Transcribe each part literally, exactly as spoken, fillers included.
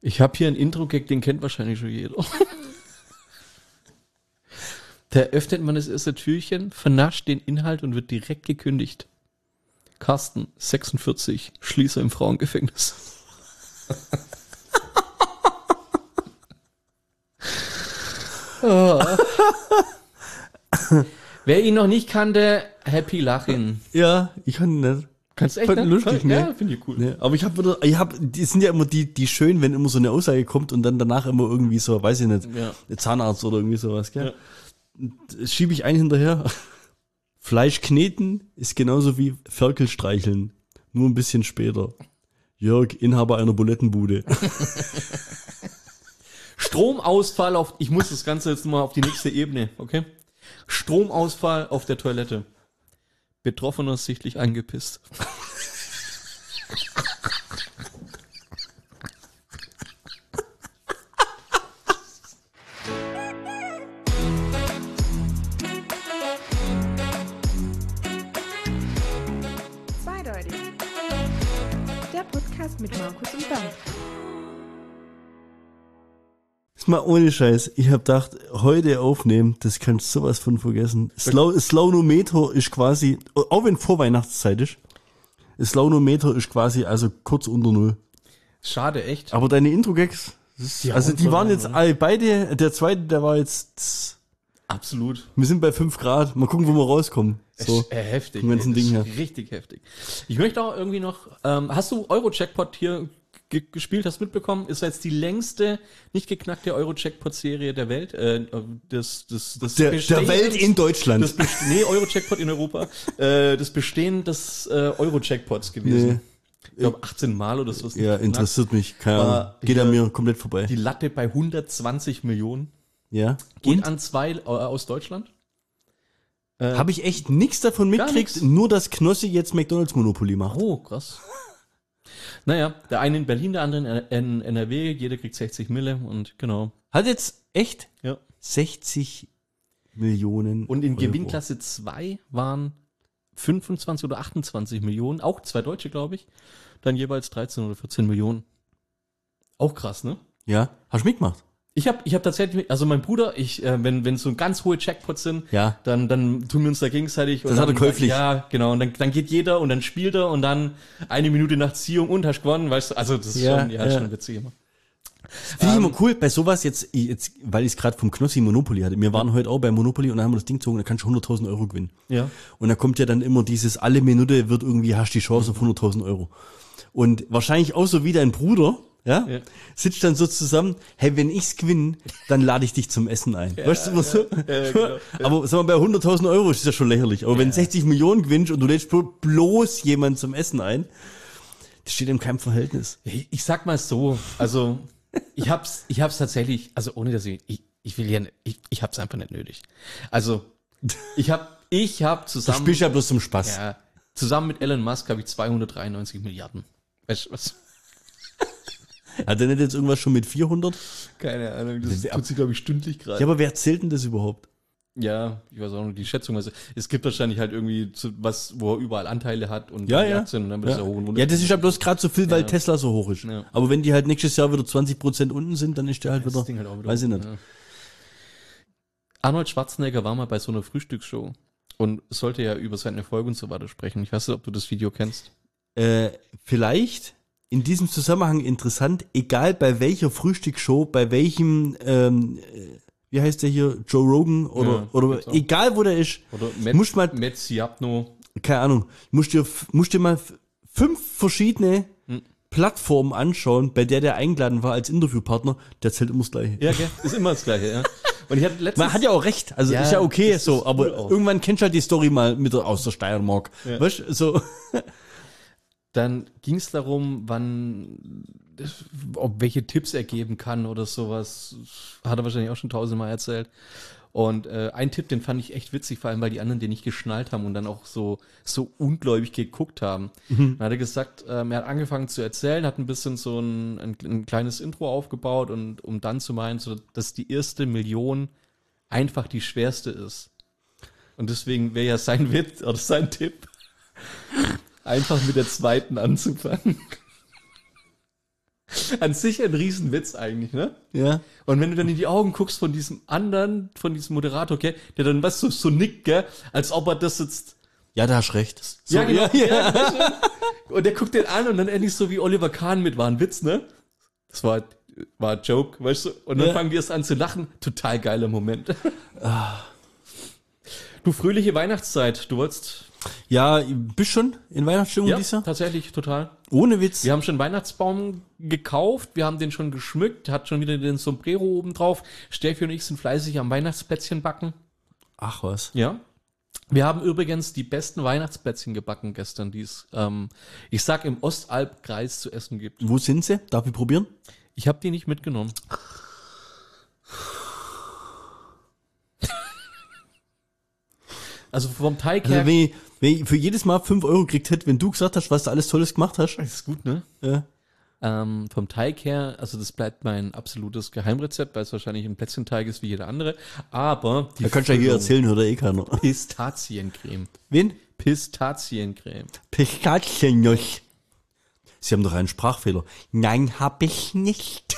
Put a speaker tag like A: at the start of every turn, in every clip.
A: Ich habe hier ein Intro-Gag, den kennt wahrscheinlich schon jeder. Da öffnet man das erste Türchen, vernascht den Inhalt und wird direkt gekündigt. Carsten, sechsundvierzig, Schließer im Frauengefängnis. Oh. Wer ihn noch nicht kannte, Happy Lachen.
B: Ja, ich kann nicht.
A: Kannst du echt
B: Fand
A: nicht?
B: lustig, ne?
A: Ja, finde ich cool.
B: Ne, aber ich habe wieder, ich habe, die sind ja immer die, die schön, wenn immer so eine Aussage kommt und dann danach immer irgendwie so, weiß ich nicht,
A: Ja.
B: ein Zahnarzt oder irgendwie sowas, gell?
A: Ja.
B: Und schiebe ich einen hinterher. Fleisch kneten ist genauso wie Ferkel streicheln, nur ein bisschen später. Jörg, Inhaber einer Bulettenbude.
A: Stromausfall auf, ich muss das Ganze jetzt mal auf die nächste Ebene, okay? Stromausfall auf der Toilette. Betroffener sichtlich angepisst.
C: Zweideutig. Der Podcast mit Markus und Bernd.
B: Ist mal ohne Scheiß. Ich hab gedacht, heute aufnehmen, das kannst du sowas von vergessen. Slau, Slaunometer ist quasi, auch wenn Vorweihnachtszeit ist, das Slaunometer ist quasi also kurz unter Null.
A: Schade, echt.
B: Aber deine Intro-Gags,
A: Die
B: also
A: hauen
B: die
A: voll
B: waren
A: rein,
B: jetzt
A: oder?
B: alle beide, der zweite, der war jetzt,
A: Absolut.
B: wir sind bei fünf Grad, mal gucken, wo wir rauskommen. So.
A: Ist, äh, heftig.
B: vom ganzen
A: ey,
B: Ding
A: ist
B: her.
A: Richtig heftig. Ich möchte auch irgendwie noch, ähm, hast du Euro-Jackpot hier ge gespielt, hast mitbekommen? Ist jetzt die längste, nicht geknackte Euro-Jackpot-Serie der Welt. Äh, das, das, das
B: Der, der
A: Bestehen-
B: Welt in Deutschland.
A: Das Best nee, Euro-Jackpot in Europa. Äh, das Bestehen des äh, Euro-Jackpots gewesen.
B: Nee.
A: Ich glaube achtzehn Mal oder so.
B: Ja, interessiert mich. Keine
A: War
B: Ahnung. Geht an
A: hier
B: mir komplett vorbei.
A: Die Latte bei hundertzwanzig Millionen.
B: Ja.
A: Geht
B: Und?
A: an zwei äh, aus Deutschland. Äh,
B: Habe ich echt nichts davon
A: Gar
B: mitgekriegt,
A: nix.
B: nur dass Knossi jetzt McDonalds Monopoly macht.
A: Oh, krass. Naja, der eine in Berlin, der andere in N R W, jeder kriegt sechzig Mille und genau.
B: Hat jetzt echt
A: Ja.
B: sechzig Millionen
A: Und in
B: Euro.
A: Gewinnklasse zwei waren fünfundzwanzig oder achtundzwanzig Millionen, auch zwei Deutsche, glaube ich, dann jeweils dreizehn oder vierzehn Millionen. Auch krass, ne?
B: Ja, hast du mitgemacht?
A: Ich habe ich hab tatsächlich, also mein Bruder, ich, äh, wenn wenn so ganz hohe Jackpots sind,
B: Ja.
A: dann dann tun wir uns da gegenseitig.
B: Das
A: und
B: hat er
A: dann,
B: käuflich.
A: Ja, genau. Und dann, dann geht jeder und dann spielt er und dann eine Minute nach Ziehung und hast gewonnen, weißt du. Also das ist
B: Ja,
A: schon, ja,
B: ja.
A: schon witzig immer.
B: Finde ich
A: Ähm,
B: immer cool, bei sowas jetzt, jetzt weil ich es gerade vom Knossi Monopoly hatte. Wir waren heute auch bei Monopoly und dann haben wir das Ding gezogen, da kannst du hunderttausend Euro gewinnen.
A: Ja.
B: Und da kommt ja dann immer dieses, alle Minute wird irgendwie, hast die Chance auf hunderttausend Euro. Und wahrscheinlich auch so wie dein Bruder, ja,
A: Ja.
B: sitzt dann so zusammen, hey, wenn ich's gewinne, dann lade ich dich zum Essen ein. weißt du, immer so?
A: ja, genau.
B: Aber sag mal, bei hunderttausend Euro ist das ja schon lächerlich. Aber wenn sechzig Millionen gewinnst und du lädst bloß jemanden zum Essen ein, das steht in keinem Verhältnis.
A: Ich, ich sag mal so, also ich hab's, ich hab's tatsächlich, also ohne dass ich, ich, ich will ja, nicht- ich, ich hab's einfach nicht nötig. Also ich hab, ich hab
B: Du
A: zusammen,
B: spielst ja bloß zum Spaß.
A: ja, zusammen mit Elon Musk habe ich zweihundertdreiundneunzig Milliarden. Weißt du was?
B: Hat er nicht jetzt irgendwas schon mit vierhundert?
A: Keine Ahnung, das
B: Wer-
A: tut sich glaube ich stündlich gerade.
B: Ja, aber wer zählt denn das überhaupt?
A: Ja, ich weiß auch nicht, die Schätzung, also es gibt wahrscheinlich halt irgendwie zu, was, wo er überall Anteile hat und
B: Ja,
A: die
B: ja.
A: Aktien und dann wird es
B: Ja.
A: ja hoch und runter.
B: ja, das ist ja bloß gerade so viel, weil
A: Ja.
B: Tesla so hoch ist.
A: Ja.
B: Aber wenn die halt nächstes Jahr wieder zwanzig Prozent unten sind, dann ist der halt
A: Das
B: wieder,
A: Ding halt auch wieder
B: weiß ich
A: hoch,
B: nicht.
A: ja. Arnold Schwarzenegger war mal bei so einer Frühstücksshow und sollte ja über seinen Erfolg und so weiter sprechen. Ich weiß nicht, ob du das Video kennst.
B: Äh, vielleicht in diesem Zusammenhang interessant, egal bei welcher Frühstücksshow, bei welchem, ähm, äh, wie heißt der hier, Joe Rogan oder,
A: Ja,
B: oder
A: gibt's auch.
B: egal wo der ist,
A: Oder Met,
B: Musst mal-
A: Met Siapno.
B: keine Ahnung, musst dir, musst dir mal f- fünf verschiedene
A: Hm.
B: Plattformen anschauen, bei der der eingeladen war als Interviewpartner, der zählt immer das Gleiche.
A: Ja, gell? Ist immer das Gleiche, ja. Und ich hatte letztens...
B: Man hat ja auch recht, also
A: Ja,
B: ist ja okay
A: das
B: so,
A: ist
B: aber
A: cool auch.
B: irgendwann kennst du halt die Story mal mit der, aus der Steiermark.
A: Ja.
B: Weißt du, so.
A: Dann ging es darum, wann, ob welche Tipps er geben kann oder sowas. Hat er wahrscheinlich auch schon tausendmal erzählt. Und äh, ein Tipp, den fand ich echt witzig, vor allem weil die anderen den nicht geschnallt haben und dann auch so so ungläubig geguckt haben. Dann hat er gesagt, ähm, er hat angefangen zu erzählen, hat ein bisschen so ein, ein, ein kleines Intro aufgebaut und um dann zu meinen, so, dass die erste Million einfach die schwerste ist. Und deswegen wäre ja sein Witz oder sein Tipp, einfach mit der zweiten anzufangen. An sich ein Riesenwitz eigentlich, ne?
B: Ja.
A: Und wenn du dann in die Augen guckst von diesem anderen, von diesem Moderator, gell, der dann was so, so nickt, gell, als ob er das jetzt.
B: Ja, da hast recht. So,
A: Ja, genau.
B: Ja,
A: Ja, weißt du? Und der guckt den an und dann endlich so wie Oliver Kahn mit, war ein Witz, ne? Das war, war ein Joke, weißt du? Und dann
B: Ja.
A: fangen die erst an zu lachen. Total geiler Moment. Du, fröhliche Weihnachtszeit. Du wolltest.
B: ja, bist schon in Weihnachtsstimmung
A: Ja,
B: dieses Jahr?
A: tatsächlich, total.
B: Ohne Witz.
A: Wir haben schon einen Weihnachtsbaum gekauft, wir haben den schon geschmückt, hat schon wieder den Sombrero oben drauf. Steffi und ich sind fleißig am Weihnachtsplätzchen backen.
B: Ach was.
A: Ja. Wir haben übrigens die besten Weihnachtsplätzchen gebacken gestern, die es, ähm, ich sag, im Ostalbkreis zu essen gibt.
B: Wo sind sie? Darf ich probieren?
A: Ich habe die nicht mitgenommen. Also vom Teig her.
B: Also wenn ich, wenn ich für jedes Mal fünf Euro gekriegt hätte, wenn du gesagt hast, was du alles Tolles gemacht hast.
A: Das ist gut, ne?
B: Ja.
A: Ähm, vom Teig her, also das bleibt mein absolutes Geheimrezept, weil es wahrscheinlich ein Plätzchenteig ist wie jeder andere. Aber die
B: Da kannst du ja hier
A: Füllung,
B: erzählen, hört ja eh keiner.
A: Pistaziencreme.
B: Wen?
A: Pistaziencreme.
B: Pistaziennuss. Sie haben doch einen Sprachfehler. Nein, hab ich nicht.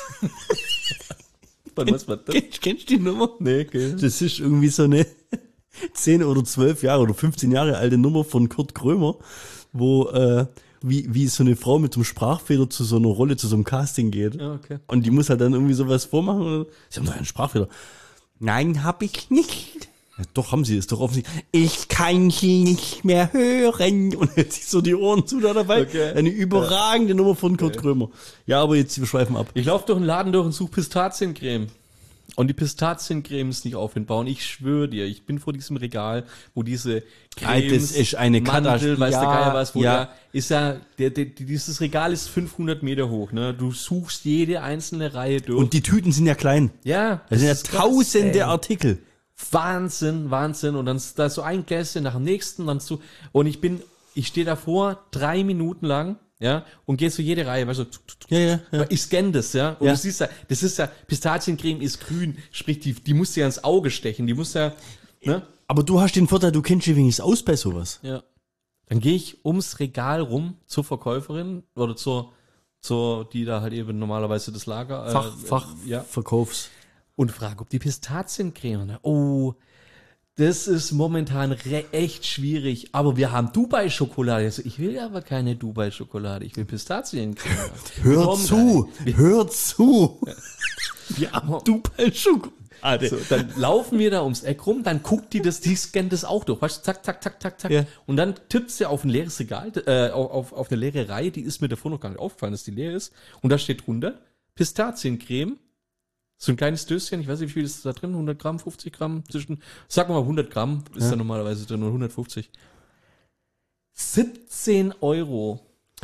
A: Und was war das?
B: Kennst, kennst du die Nummer?
A: Nee, okay.
B: Das ist irgendwie so eine zehn oder zwölf Jahre oder fünfzehn Jahre alte Nummer von Kurt Krömer, wo äh, wie, wie so eine Frau mit so einem Sprachfehler zu so einer Rolle, zu so einem Casting geht.
A: Ja, okay.
B: Und die muss halt dann irgendwie sowas vormachen. Und sie haben doch einen Sprachfehler. Nein, hab ich nicht. Ja, doch, haben sie es, doch offensichtlich. Ich kann sie nicht mehr hören. Und hält sich so die Ohren zu da dabei.
A: Okay.
B: Eine überragende Nummer von Kurt Krömer. Ja, aber jetzt, wir schweifen ab.
A: Ich laufe durch den Laden durch und suche Pistaziencreme. Und die Pistaziencreme ist nicht auffindbar. Und ich schwöre dir, ich bin vor diesem Regal, wo diese
B: Alter, das ist eine
A: Mandel,
B: Katastrophe.
A: weiß der
B: Ja,
A: Geier was, wo
B: ja.
A: der, ist ja, der, der, dieses Regal ist fünfhundert Meter hoch, ne? Du suchst jede einzelne Reihe durch.
B: Und die Tüten sind ja klein.
A: ja,
B: Das sind ja
A: ist krass,
B: tausende
A: ey.
B: Artikel.
A: Wahnsinn, Wahnsinn. Und dann ist da so ein Gläschen nach dem nächsten, dann so, und ich bin, ich stehe davor drei Minuten lang, ja, und gehe so jede Reihe, weißt du, tuk, tuk, tuk.
B: Ja, ja, ja.
A: Ich scanne das, ja, und
B: Ja.
A: du siehst ja, das ist ja, Pistaziencreme ist grün, sprich, die, die musst du ja ins Auge stechen, die musst ja, ne,
B: Aber du hast den Vorteil, du kennst dich wenigstens aus bei sowas.
A: ja. Dann gehe ich ums Regal rum zur Verkäuferin oder zur, zur, die da halt eben normalerweise das Lager, äh,
B: Fach, Fach,
A: ja,
B: Verkaufs.
A: und frage, ob die Pistaziencreme, ne? Oh, das ist momentan re- echt schwierig, aber wir haben Dubai-Schokolade. Also ich will aber keine Dubai-Schokolade, ich will Pistaziencreme.
B: Hör
A: Komm,
B: zu,
A: geil.
B: hör zu. Wir haben Dubai-Schokolade.
A: So, dann laufen wir da ums Eck rum, dann guckt die das, die scannt das auch durch, weißt du, zack, zack, zack, zack, zack.
B: Ja.
A: Und dann tippt sie auf ein leeres Regal, äh, auf, auf, auf eine leere Reihe, die ist mir davor noch gar nicht aufgefallen, dass die leer ist. Und da steht drunter Pistaziencreme. So ein kleines Döschen, ich weiß nicht, wie viel ist da drin, hundert Gramm, fünfzig Gramm, zwischen, sagen wir mal hundert Gramm, ist
B: Ja.
A: da normalerweise drin, nur hundertfünfzig. siebzehn Euro.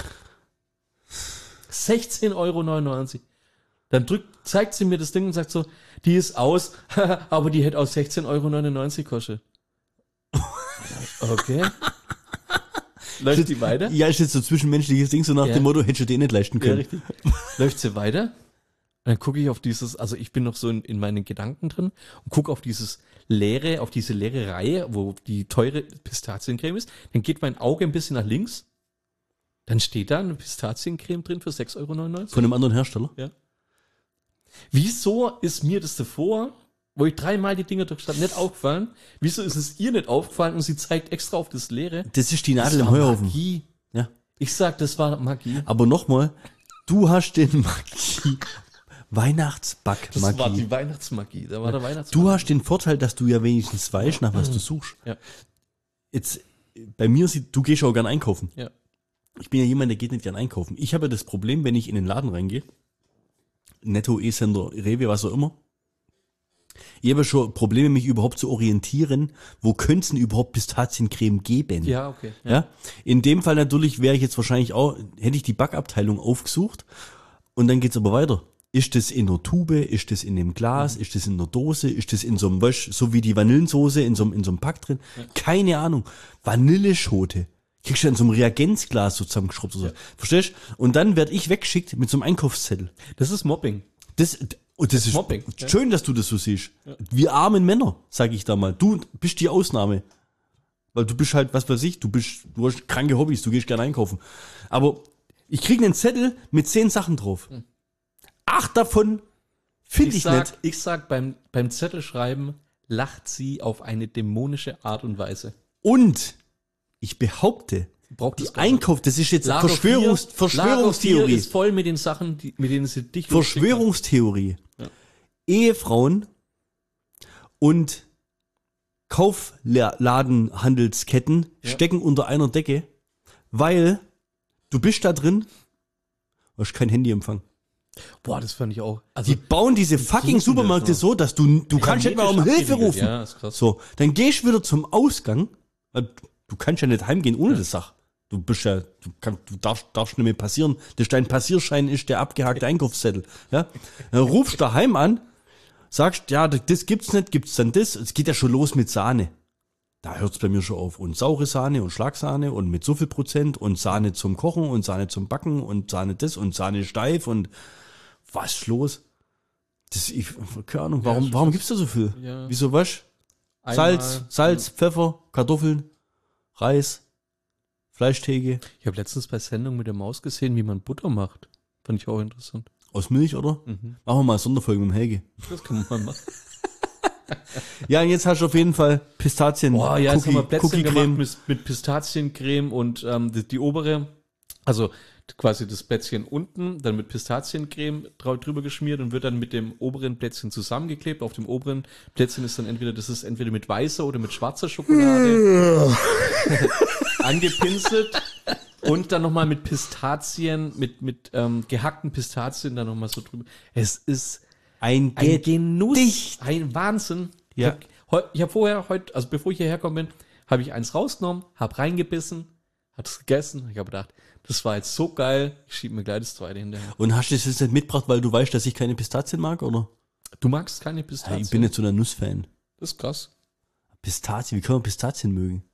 A: sechzehn Euro neunundneunzig. Dann drückt, zeigt sie mir das Ding und sagt so, die ist aus, aber die hätte auch sechzehn Euro neunundneunzig kostet. Okay. Läuft die weiter?
B: Ja, ist jetzt so zwischenmenschliches Ding, so nach
A: Ja.
B: dem Motto, hättest du den nicht leisten
A: Ja,
B: können.
A: richtig. Läuft sie weiter? Dann gucke ich auf dieses, also ich bin noch so in, in meinen Gedanken drin und gucke auf dieses leere, auf diese leere Reihe, wo die teure Pistaziencreme ist. Dann geht mein Auge ein bisschen nach links. Dann steht da eine Pistaziencreme drin für sechs Euro neunundneunzig.
B: Von einem anderen Hersteller.
A: Ja. Wieso ist mir das davor, wo ich dreimal die Dinger durchstand, nicht aufgefallen? Wieso ist es ihr nicht aufgefallen und sie zeigt extra auf das leere?
B: Das ist die Nadel
A: Das
B: im
A: war
B: Heuhaufen.
A: Magie.
B: Ja.
A: Ich sag, das war Magie.
B: Aber nochmal, du hast den Magie, Weihnachtsback
A: Das war die
B: Magie.
A: Weihnachtsmagie. Da war der Weihnachtsmagie.
B: Du hast den Vorteil, dass du ja wenigstens weißt, nach was du suchst.
A: Ja.
B: Jetzt, bei mir sieht, du gehst auch gern einkaufen.
A: Ja.
B: Ich bin ja jemand, der geht nicht gern einkaufen. Ich habe ja das Problem, wenn ich in den Laden reingehe, Netto, E-Sender, Rewe, was auch immer. Ich habe schon Probleme, mich überhaupt zu orientieren, wo könnte es denn überhaupt Pistaziencreme geben?
A: Ja, okay.
B: Ja. In dem Fall natürlich wäre ich jetzt wahrscheinlich auch, hätte ich die Backabteilung aufgesucht und dann geht's aber weiter. Ist das in einer Tube? Ist das in einem Glas? Ist das in einer Dose? Ist das in so einem Wasch, so wie die Vanillensoße in so einem, in so einem Pack drin? Keine Ahnung. Vanilleschote. Kriegst du in so einem Reagenzglas so zusammengeschraubt oder so. Verstehst? Und dann werd ich weggeschickt mit so einem Einkaufszettel.
A: Das ist Mobbing.
B: Das, und das ist
A: Mobbing, ja.
B: schön, dass du das so siehst. Wir armen Männer, sag ich da mal. Du bist die Ausnahme. Weil du bist halt, was weiß ich, du bist, du hast kranke Hobbys, du gehst gerne einkaufen. Aber ich krieg einen Zettel mit zehn Sachen drauf. acht davon finde ich,
A: Ich sag,
B: nicht.
A: ich sag beim, beim Zettelschreiben lacht sie auf eine dämonische Art und Weise.
B: Und ich behaupte,
A: Braucht
B: die
A: das gar nicht.
B: Einkauf, das ist jetzt
A: Lager
B: Verschwörungs,
A: vier,
B: Verschwörungstheorie.
A: Lager vier ist voll mit den Sachen, die, mit denen sie dich
B: Verschwörungstheorie.
A: Ja.
B: Ehefrauen und Kaufladenhandelsketten
A: Ja.
B: stecken unter einer Decke, weil du bist da drin, du hast kein Handyempfang.
A: Boah, das fand ich auch. Also,
B: Die bauen diese fucking
A: suchen das
B: Supermärkte
A: noch.
B: so, dass du, du kannst nicht mal um
A: hermetisch
B: Hilfe
A: abgeriegelt.
B: rufen.
A: Ja, ist krass.
B: So, dann gehst du wieder zum Ausgang. Du kannst ja nicht heimgehen ohne das Sach. Du bist ja, du, kannst, du darfst, darfst nicht mehr passieren. Das dein Passierschein ist der abgehackte Einkaufszettel. Ja? Dann rufst du daheim an, sagst, ja, das gibt's nicht, gibt's dann das. Es geht ja schon los mit Sahne. Da hört's bei mir schon auf. Und saure Sahne und Schlagsahne und mit so viel Prozent und Sahne zum Kochen und Sahne zum Backen und Sahne das und Sahne steif und was ist los? Das, ich, keine Ahnung, warum,
A: schon
B: warum
A: was-
B: gibt's da so viel?
A: Ja.
B: Wieso was?
A: Einmal-
B: Salz, Salz, Pfeffer, Kartoffeln, Reis, Fleischtheke.
A: Ich habe letztens bei Sendung mit der Maus gesehen, wie man Butter macht. Fand ich auch interessant.
B: Aus Milch, oder?
A: Mhm.
B: Machen wir mal eine Sonderfolge mit dem Helge.
A: Das kann man mal machen.
B: Ja, und jetzt hast du auf jeden Fall Pistazien,
A: Boah, ja, jetzt haben wir
B: Cookie,
A: Plätzchen
B: Cookie
A: gemacht
B: Creme.
A: mit, mit Pistaziencreme und ähm, die, die obere, also quasi das Plätzchen unten, dann mit Pistaziencreme drau- drüber geschmiert und wird dann mit dem oberen Plätzchen zusammengeklebt. Auf dem oberen Plätzchen ist dann entweder, das ist entweder mit weißer oder mit schwarzer Schokolade angepinselt und dann nochmal mit Pistazien, mit, mit ähm, gehackten Pistazien dann nochmal so drüber. Es ist
B: Ein
A: ein
B: Gedicht.
A: Genuss, ein Wahnsinn.
B: Ja.
A: Ich habe heu- ich hab vorher, heute, also bevor ich hierher gekommen bin, habe ich eins rausgenommen, habe reingebissen, hat es gegessen. Ich habe gedacht, das war jetzt so geil, ich schiebe mir gleich das zweite hinterher.
B: Und hast du das jetzt nicht mitgebracht, weil du weißt, dass ich keine Pistazien mag, oder?
A: Du magst keine
B: Ja,
A: Pistazien?
B: ich bin nicht so ein Nussfan.
A: Das ist krass.
B: Pistazien, wie kann man Pistazien mögen?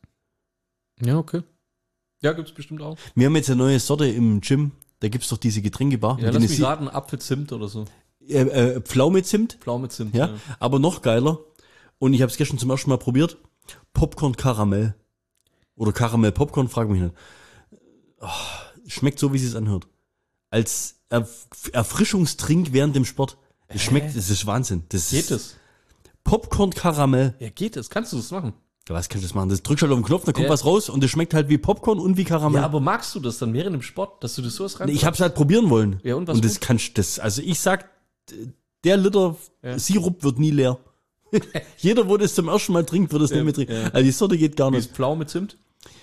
A: Ja, okay. Ja, gibt's bestimmt auch.
B: Wir haben jetzt eine neue Sorte im Gym. Da gibt's doch diese Getränkebar.
A: Ja,
B: mit
A: lass
B: denen
A: mich
B: sie-
A: raten, Apfelzimt oder so.
B: äh, äh, Pflaume-Zimt.
A: Pflaume-Zimt.
B: Ja, aber noch geiler. Und ich habe es gestern zum ersten Mal probiert. Popcorn Karamell. Oder Karamell Popcorn, frag mich nicht. Oh, schmeckt so, wie es sich anhört. Als Erf Erfrischungstrink während dem Sport. Es schmeckt, das ist Wahnsinn. Das
A: Geht
B: ist
A: es?
B: Popcorn Karamell.
A: Ja, geht es. Kannst du das machen?
B: Ja, was kannst du das machen? Das drückst halt auf den Knopf, dann kommt
A: Ja.
B: was raus und das schmeckt halt wie Popcorn und wie Karamell.
A: Ja, aber magst du das dann während dem Sport, dass du das sowas rein?
B: ich hab's halt probieren wollen.
A: Ja, und was
B: Und das
A: gut?
B: kannst das, also ich sag, der Liter
A: Ja.
B: Sirup wird nie leer. Jeder, wo das zum ersten Mal trinkt, wird es
A: Ja,
B: nicht mehr trinken.
A: ja.
B: Also die Sorte geht gar
A: Wie
B: nicht.
A: ist Pflaume-Zimt?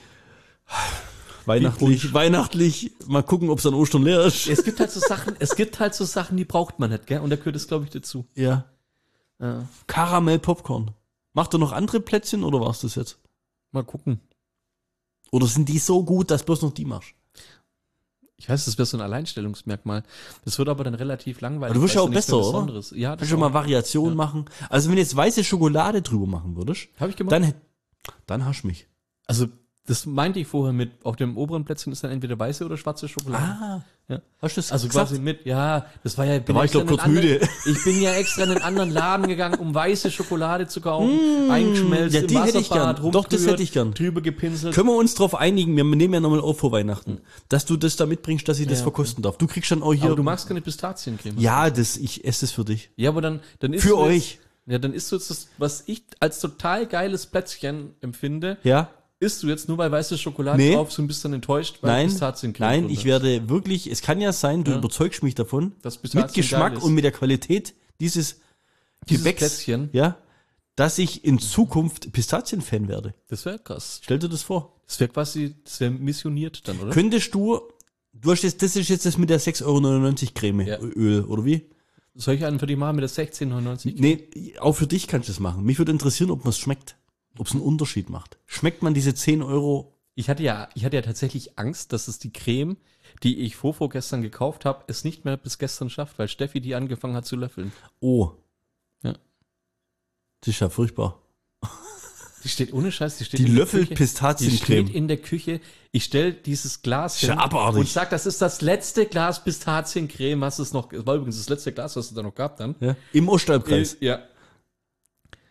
B: Weihnachtlich, weihnachtlich, mal gucken, ob es an Ostern leer ist.
A: Es gibt halt so Sachen, es gibt halt so Sachen, die braucht man nicht, gell? Und da gehört es, glaube ich, dazu.
B: Ja.
A: Ja.
B: Karamell Popcorn. Macht er noch andere Plätzchen oder war's das jetzt?
A: Mal gucken.
B: Oder sind die so gut, dass bloß noch die machst?
A: Ich weiß, das wäre so ein Alleinstellungsmerkmal. Das wird aber dann relativ langweilig.
B: Aber du wirst
A: weil
B: ja
A: es
B: auch
A: nichts mehr
B: besser, oder?
A: Besonderes. Ja, das
B: Kannst du mal Variationen
A: Ja.
B: machen? Also wenn du jetzt weiße Schokolade drüber machen würdest,
A: Habe ich gemacht.
B: dann, hätt- dann hast du mich.
A: also, das meinte ich vorher mit, auf dem oberen Plätzchen ist dann entweder weiße oder schwarze Schokolade.
B: Ah.
A: Ja.
B: Hast du das
A: Also
B: gesagt?
A: quasi mit, ja, das war ja, bin
B: war ich,
A: extra
B: glaub,
A: in
B: kurz
A: einen anderen-
B: müde.
A: Ich bin ja extra in einen anderen Laden gegangen, um weiße Schokolade zu kaufen, eingeschmelzt,
B: ja,
A: im
B: die hätte ich
A: Wasserbad,
B: gern. Doch, das
A: rumgerührt,
B: hätte ich gern.
A: drüber gepinselt.
B: Können wir uns drauf einigen, wir nehmen ja nochmal auf vor Weihnachten, dass du das da mitbringst, dass ich das
A: Ja,
B: verkosten darf. Du kriegst dann auch hier.
A: Aber du magst keine Pistaziencreme.
B: ja, das, ich esse es für dich.
A: Ja, aber dann, dann ist
B: Für euch.
A: Ja, dann isst du jetzt das, was ich als total geiles Plätzchen empfinde,
B: Ja?
A: isst du jetzt nur, weil weiße Schokolade
B: Nee.
A: drauf ist und bist dann enttäuscht, weil
B: Nein,
A: Pistaziencreme
B: nein,
A: drunter
B: ich
A: ist.
B: werde wirklich, es kann ja sein, du
A: Ja.
B: überzeugst mich davon,
A: Das Pistazien
B: mit Geschmack
A: geil ist.
B: und mit der Qualität dieses
A: Dieses
B: Gebäcks,
A: Plätzchen.
B: ja, dass ich in Zukunft Pistazien-Fan werde.
A: Das wäre krass.
B: Stell dir das vor.
A: Das wäre quasi, das wäre missioniert dann, oder?
B: Könntest du, du hast jetzt, das ist jetzt das mit der sechs Euro neunundneunzig Creme,
A: Ja.
B: Öl, oder wie?
A: Soll ich einen für dich machen mit der sechzehn neunundneunzig?
B: Nee, auch für dich kannst du das machen. Mich würde interessieren, ob man es schmeckt. Ob es einen Unterschied macht. Schmeckt man diese zehn Euro?
A: Ich hatte ja, ich hatte ja tatsächlich Angst, dass es die Creme, die ich vor vorgestern gekauft habe, es nicht mehr bis gestern schafft, weil Steffi die angefangen hat zu löffeln.
B: Oh.
A: Ja.
B: Das ist ja furchtbar.
A: Die steht ohne Scheiß, die steht
B: Die
A: in der
B: löffelt
A: Küche.
B: Pistaziencreme.
A: Die steht in der Küche. Ich stell dieses Glas
B: Ist ja abartig.
A: und sag, das ist das letzte Glas Pistaziencreme, was es noch, das war übrigens das letzte Glas, was es da noch gab dann.
B: Ja. Im Ostalbkreis.
A: Äh, ja.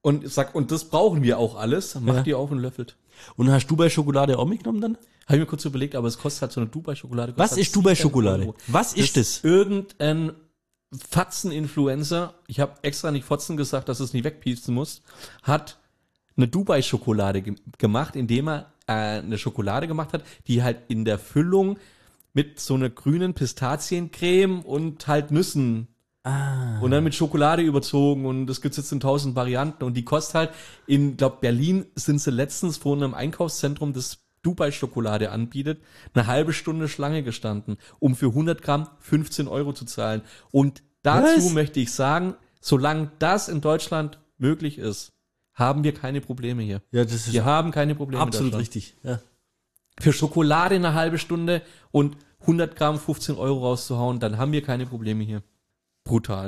A: Und sag, und das brauchen wir auch alles. Macht
B: Ja.
A: die auf und löffelt.
B: Und hast du bei Schokolade auch mitgenommen dann?
A: Habe ich mir kurz überlegt, aber es kostet halt so eine Dubai-Schokolade.
B: Was
A: kostet
B: ist Dubai-Schokolade?
A: sieben Euro.
B: Was ist das?
A: Irgendein Fatzen-Influencer, ich habe extra nicht Fotzen gesagt, dass es nicht wegpiepsen muss, hat eine Dubai-Schokolade ge gemacht, indem er äh, eine Schokolade gemacht hat, die halt in der Füllung mit so einer grünen Pistaziencreme und halt Nüssen
B: Ah.
A: und dann mit Schokolade überzogen und das gibt's jetzt in tausend Varianten und die kostet halt in, glaub Berlin sind sie letztens vor einem Einkaufszentrum, das Dubai-Schokolade anbietet, eine halbe Stunde Schlange gestanden, um für hundert Gramm fünfzehn Euro zu zahlen. Und dazu
B: Was?
A: möchte ich sagen, solange das in Deutschland möglich ist, haben wir keine Probleme hier.
B: Ja, das ist
A: Wir haben keine Probleme
B: absolut
A: in Deutschland.
B: richtig. Ja.
A: Für Schokolade eine halbe Stunde und hundert Gramm fünfzehn Euro rauszuhauen, dann haben wir keine Probleme hier. Brutal.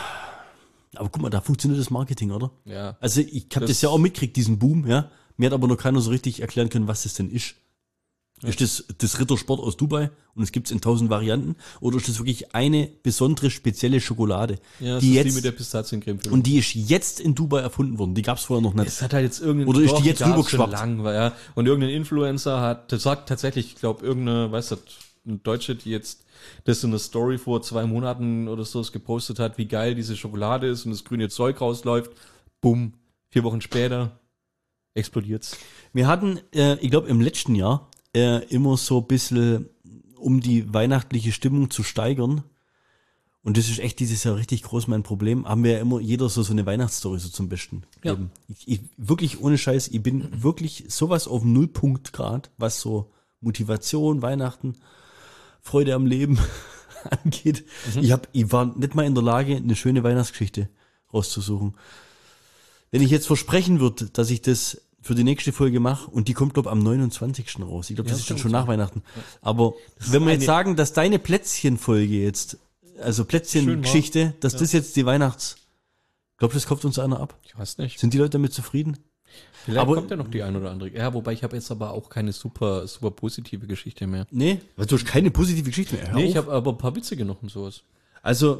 B: Aber guck mal, da funktioniert das Marketing, oder?
A: Ja.
B: Also ich habe das,
A: Das-
B: ja auch mitgekriegt, diesen Boom, ja. Mir hat aber noch keiner so richtig erklären können, was das denn ist. Ist das das Rittersport aus Dubai und es gibt's in tausend Varianten? Oder ist das wirklich eine besondere, spezielle Schokolade,
A: Ja, das
B: die
A: ist
B: jetzt
A: die mit der Pistaziencreme.
B: und die ist jetzt in Dubai erfunden worden? Die gab's vorher noch nicht.
A: Es hat halt jetzt irgendein
B: Oder ist die
A: doch,
B: jetzt
A: gab's
B: rübergeschwappt?
A: schon lang, weil, ja. Und irgendein Influencer hat, das sagt tatsächlich, ich glaube, irgendeine, weißt du, eine Deutsche, die jetzt das in eine Story vor zwei Monaten oder so gepostet hat, wie geil diese Schokolade ist und das grüne Zeug rausläuft. Bumm. Vier Wochen später explodiert's.
B: Wir hatten, äh, ich glaube, im letzten Jahr äh, immer so ein bisschen, um die weihnachtliche Stimmung zu steigern. Und das ist echt dieses Jahr richtig groß mein Problem. Haben wir ja immer jeder so, so eine Weihnachtsstory so zum Besten.
A: Ja.
B: Eben. Ich, ich, wirklich ohne Scheiß, ich bin wirklich sowas auf Nullpunkt grad, was so Motivation, Weihnachten, Freude am Leben angeht. Ich, hab, ich war nicht mal in der Lage, eine schöne Weihnachtsgeschichte rauszusuchen. Wenn ich jetzt versprechen würde, dass ich das für die nächste Folge mache und die kommt, glaube ich, am neunundzwanzigsten raus. Ich glaube, das
A: Ja,
B: ist dann
A: stimmt.
B: schon nach Weihnachten. Aber wenn wir
A: eine-
B: jetzt sagen, dass deine Plätzchenfolge jetzt, also Plätzchengeschichte, dass das jetzt die Weihnachts... Glaubst du, das kauft uns einer ab?
A: Ich weiß nicht.
B: Sind die Leute damit zufrieden?
A: Vielleicht
B: aber-
A: kommt ja noch die ein oder andere. Ja, wobei ich habe jetzt aber auch keine super, super positive Geschichte mehr.
B: Nee, weil du hast keine positive Geschichte mehr. Hör
A: Nee,
B: auf.
A: ich habe aber ein paar Witze noch und sowas.
B: Also,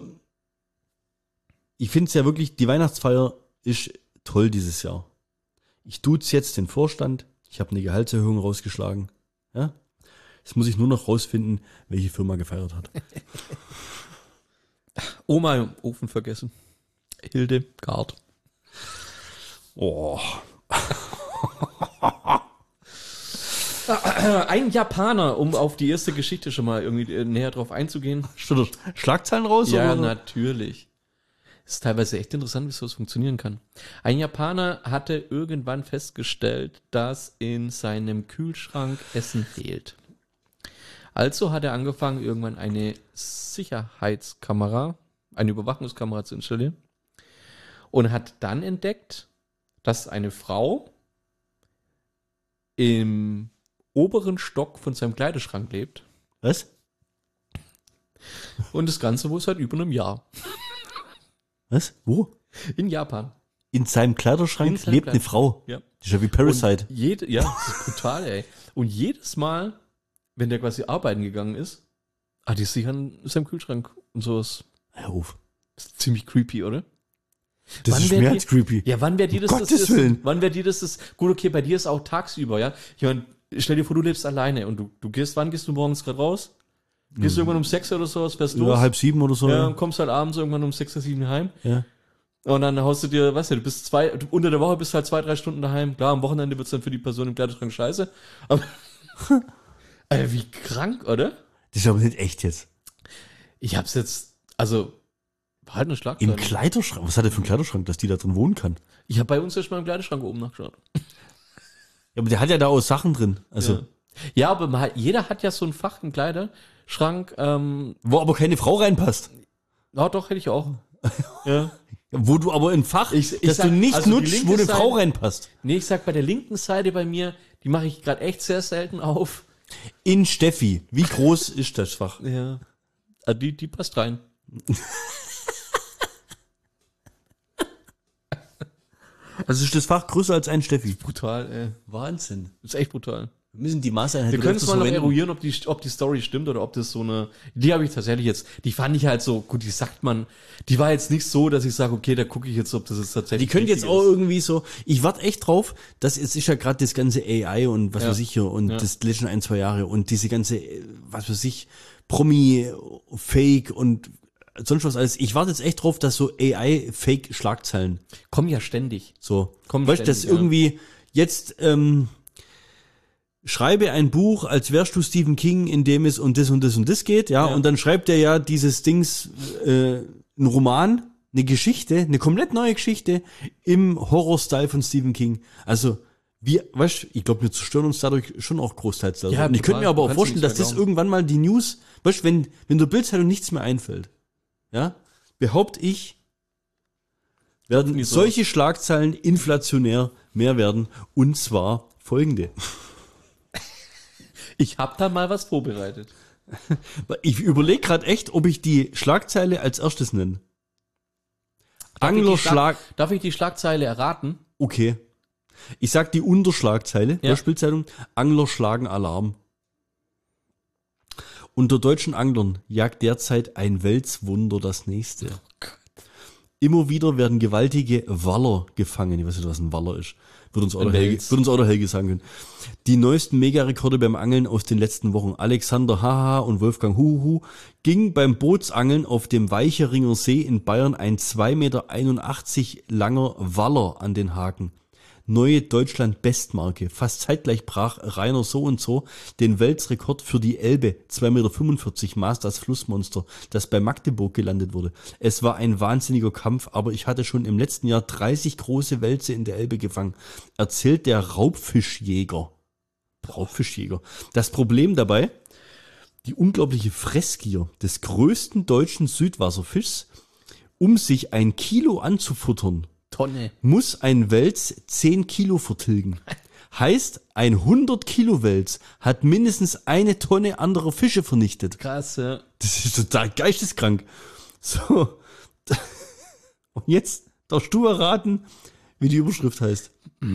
B: ich finde es ja wirklich, die Weihnachtsfeier ist toll dieses Jahr. Ich duze jetzt den Vorstand, ich habe eine Gehaltserhöhung rausgeschlagen. Ja? Jetzt muss ich nur noch rausfinden, welche Firma gefeiert hat.
A: Oma im Ofen vergessen. Hilde Gard.
B: Oh.
A: Ein Japaner, um auf die erste Geschichte schon mal irgendwie äh, näher drauf einzugehen.
B: Schlagzeilen raus?
A: Ja,
B: oder?
A: natürlich. Ist teilweise echt interessant, wie sowas funktionieren kann. Ein Japaner hatte irgendwann festgestellt, dass in seinem Kühlschrank Essen fehlt. Also hat er angefangen, irgendwann eine Sicherheitskamera, eine Überwachungskamera zu installieren und hat dann entdeckt, dass eine Frau im oberen Stock von seinem Kleiderschrank lebt.
B: Was?
A: Und das Ganze wohl seit über einem Jahr.
B: Was? Wo?
A: In Japan.
B: In seinem Kleiderschrank
A: In seinem
B: lebt eine
A: Kleid-
B: Frau.
A: Ja.
B: Das ist ja wie Parasite.
A: Und jede, ja, das ist brutal, ey. Und jedes Mal, wenn der quasi arbeiten gegangen ist, hat die sich an seinem Kühlschrank und sowas.
B: Hör auf.
A: Das ist ziemlich creepy, oder?
B: Das
A: Wann
B: ist
A: wär
B: mehr
A: die-
B: als creepy.
A: Ja, wann wäre dir das
B: Um
A: das
B: Gottes
A: erste-
B: Willen.
A: Wann wäre dir das das? Gut, okay, bei dir ist auch tagsüber, ja. Ich meine, stell dir vor, du lebst alleine und du, du gehst, wann gehst du morgens gerade raus? Gehst du irgendwann um sechs oder sowas, fährst los?
B: Ja, halb sieben oder so.
A: Ja, und kommst halt abends irgendwann um sechs oder sieben heim.
B: Ja.
A: Und dann haust du dir, weißt du, du bist zwei, du, unter der Woche bist du halt zwei, drei Stunden daheim. Klar, am Wochenende wird's dann für die Person im Kleiderschrank scheiße. Aber, Alter, wie krank, oder?
B: Das ist aber nicht echt jetzt.
A: Ich hab's jetzt, also, war halt eine Schlagzeile.
B: Im Kleiderschrank? Was hat er für einen Kleiderschrank, dass die da drin wohnen kann?
A: Ich habe bei uns erst mal im Kleiderschrank oben nachgeschaut.
B: Ja, aber der hat ja da auch Sachen drin. Also,
A: Ja, ja aber man, hat- jeder hat ja so ein Fach im Kleiderschrank. Ähm,
B: wo aber keine Frau reinpasst.
A: ja, doch, hätte ich auch. Ja.
B: Wo du aber ein Fach,
A: Ich- ich
B: das
A: sag,
B: du nicht
A: also die
B: nutzt,
A: linke
B: wo eine
A: Seite-
B: Frau reinpasst.
A: Nee, ich sag bei der linken Seite bei mir, die mache ich gerade echt sehr selten auf.
B: In Steffi. Wie groß ist das Fach?
A: Ja. Also die, die passt rein.
B: Also ist das Fach größer als ein Steffi.
A: Brutal, ey.
B: Wahnsinn.
A: Das ist echt brutal.
B: Wir müssen die Maßeinheit
A: Wir können es mal noch
B: verwenden.
A: eruieren, ob die, ob die Story stimmt oder ob das so eine, die habe ich tatsächlich jetzt, die fand ich halt so, gut, die sagt man, die war jetzt nicht so, dass ich sage, okay, da gucke ich jetzt, ob das jetzt tatsächlich
B: Die könnte jetzt
A: richtig
B: auch
A: ist.
B: irgendwie so, ich warte echt drauf, dass es ist ja gerade das ganze A I und was
A: Ja.
B: weiß ich hier und
A: Ja.
B: das letzten ein, zwei Jahre und diese ganze, äh, was weiß ich, Promi, Fake und sonst was alles. Ich warte jetzt echt drauf, dass so A I-Fake-Schlagzeilen
A: Kommen ja ständig.
B: so,
A: Kommen
B: weißt du, dass
A: ständig, ja.
B: irgendwie jetzt, ähm, schreibe ein Buch, als wärst du Stephen King, in dem es um das und das und das geht, ja,
A: Ja.
B: und dann schreibt er ja dieses Dings, äh, ein Roman, eine Geschichte, eine komplett neue Geschichte im Horror-Style von Stephen King. Also, wir, weißt du, ich glaube, wir zerstören uns dadurch schon auch großteils. Also.
A: Ja,
B: Und ich könnte
A: total.
B: mir aber
A: Du
B: auch
A: kannst
B: vorstellen,
A: nichts
B: dass
A: mehr
B: das
A: glauben.
B: irgendwann mal die News, weißt du, wenn, wenn der Bildzeitung nichts mehr einfällt, ja, behaupte ich, werden
A: Nicht so.
B: solche Schlagzeilen inflationär mehr werden, und zwar folgende.
A: Ich habe da mal was vorbereitet.
B: Ich überlege gerade echt, ob ich die Schlagzeile als erstes nenne.
A: Darf ich die
B: Anglerschlag.
A: Schlag- Darf ich die Schlagzeile erraten?
B: Okay. Ich sag die Unterschlagzeile
A: Ja.
B: der Bildzeitung. Angler schlagen Alarm. Unter deutschen Anglern jagt derzeit ein Weltswunder das nächste. Immer wieder werden gewaltige Waller gefangen. Ich weiß nicht, was ein Waller ist. Wird uns auch
A: Ein
B: der Helge,
A: Wels.
B: wird uns auch der Helge sagen können. Die neuesten Megarekorde beim Angeln aus den letzten Wochen. Alexander Haha und Wolfgang Huhu ging beim Bootsangeln auf dem Weicheringer See in Bayern ein zwei Meter einundachtzig langer Waller an den Haken. Neue Deutschland-Bestmarke. Fast zeitgleich brach Rainer so und so den Weltrekord für die Elbe. zwei Meter fünfundvierzig maß das Flussmonster, das bei Magdeburg gelandet wurde. Es war ein wahnsinniger Kampf, aber ich hatte schon im letzten Jahr dreißig große Wälse in der Elbe gefangen, erzählt der Raubfischjäger. Raubfischjäger. Das Problem dabei, die unglaubliche Fressgier des größten deutschen Südwasserfischs, um sich ein Kilo anzufuttern,
A: Tonne.
B: muss ein Wels zehn Kilo vertilgen. Heißt, ein hundert Kilo Wels hat mindestens eine Tonne anderer Fische vernichtet.
A: Krass, ja.
B: Das ist total geisteskrank. So. Und jetzt darfst du erraten, wie die Überschrift heißt.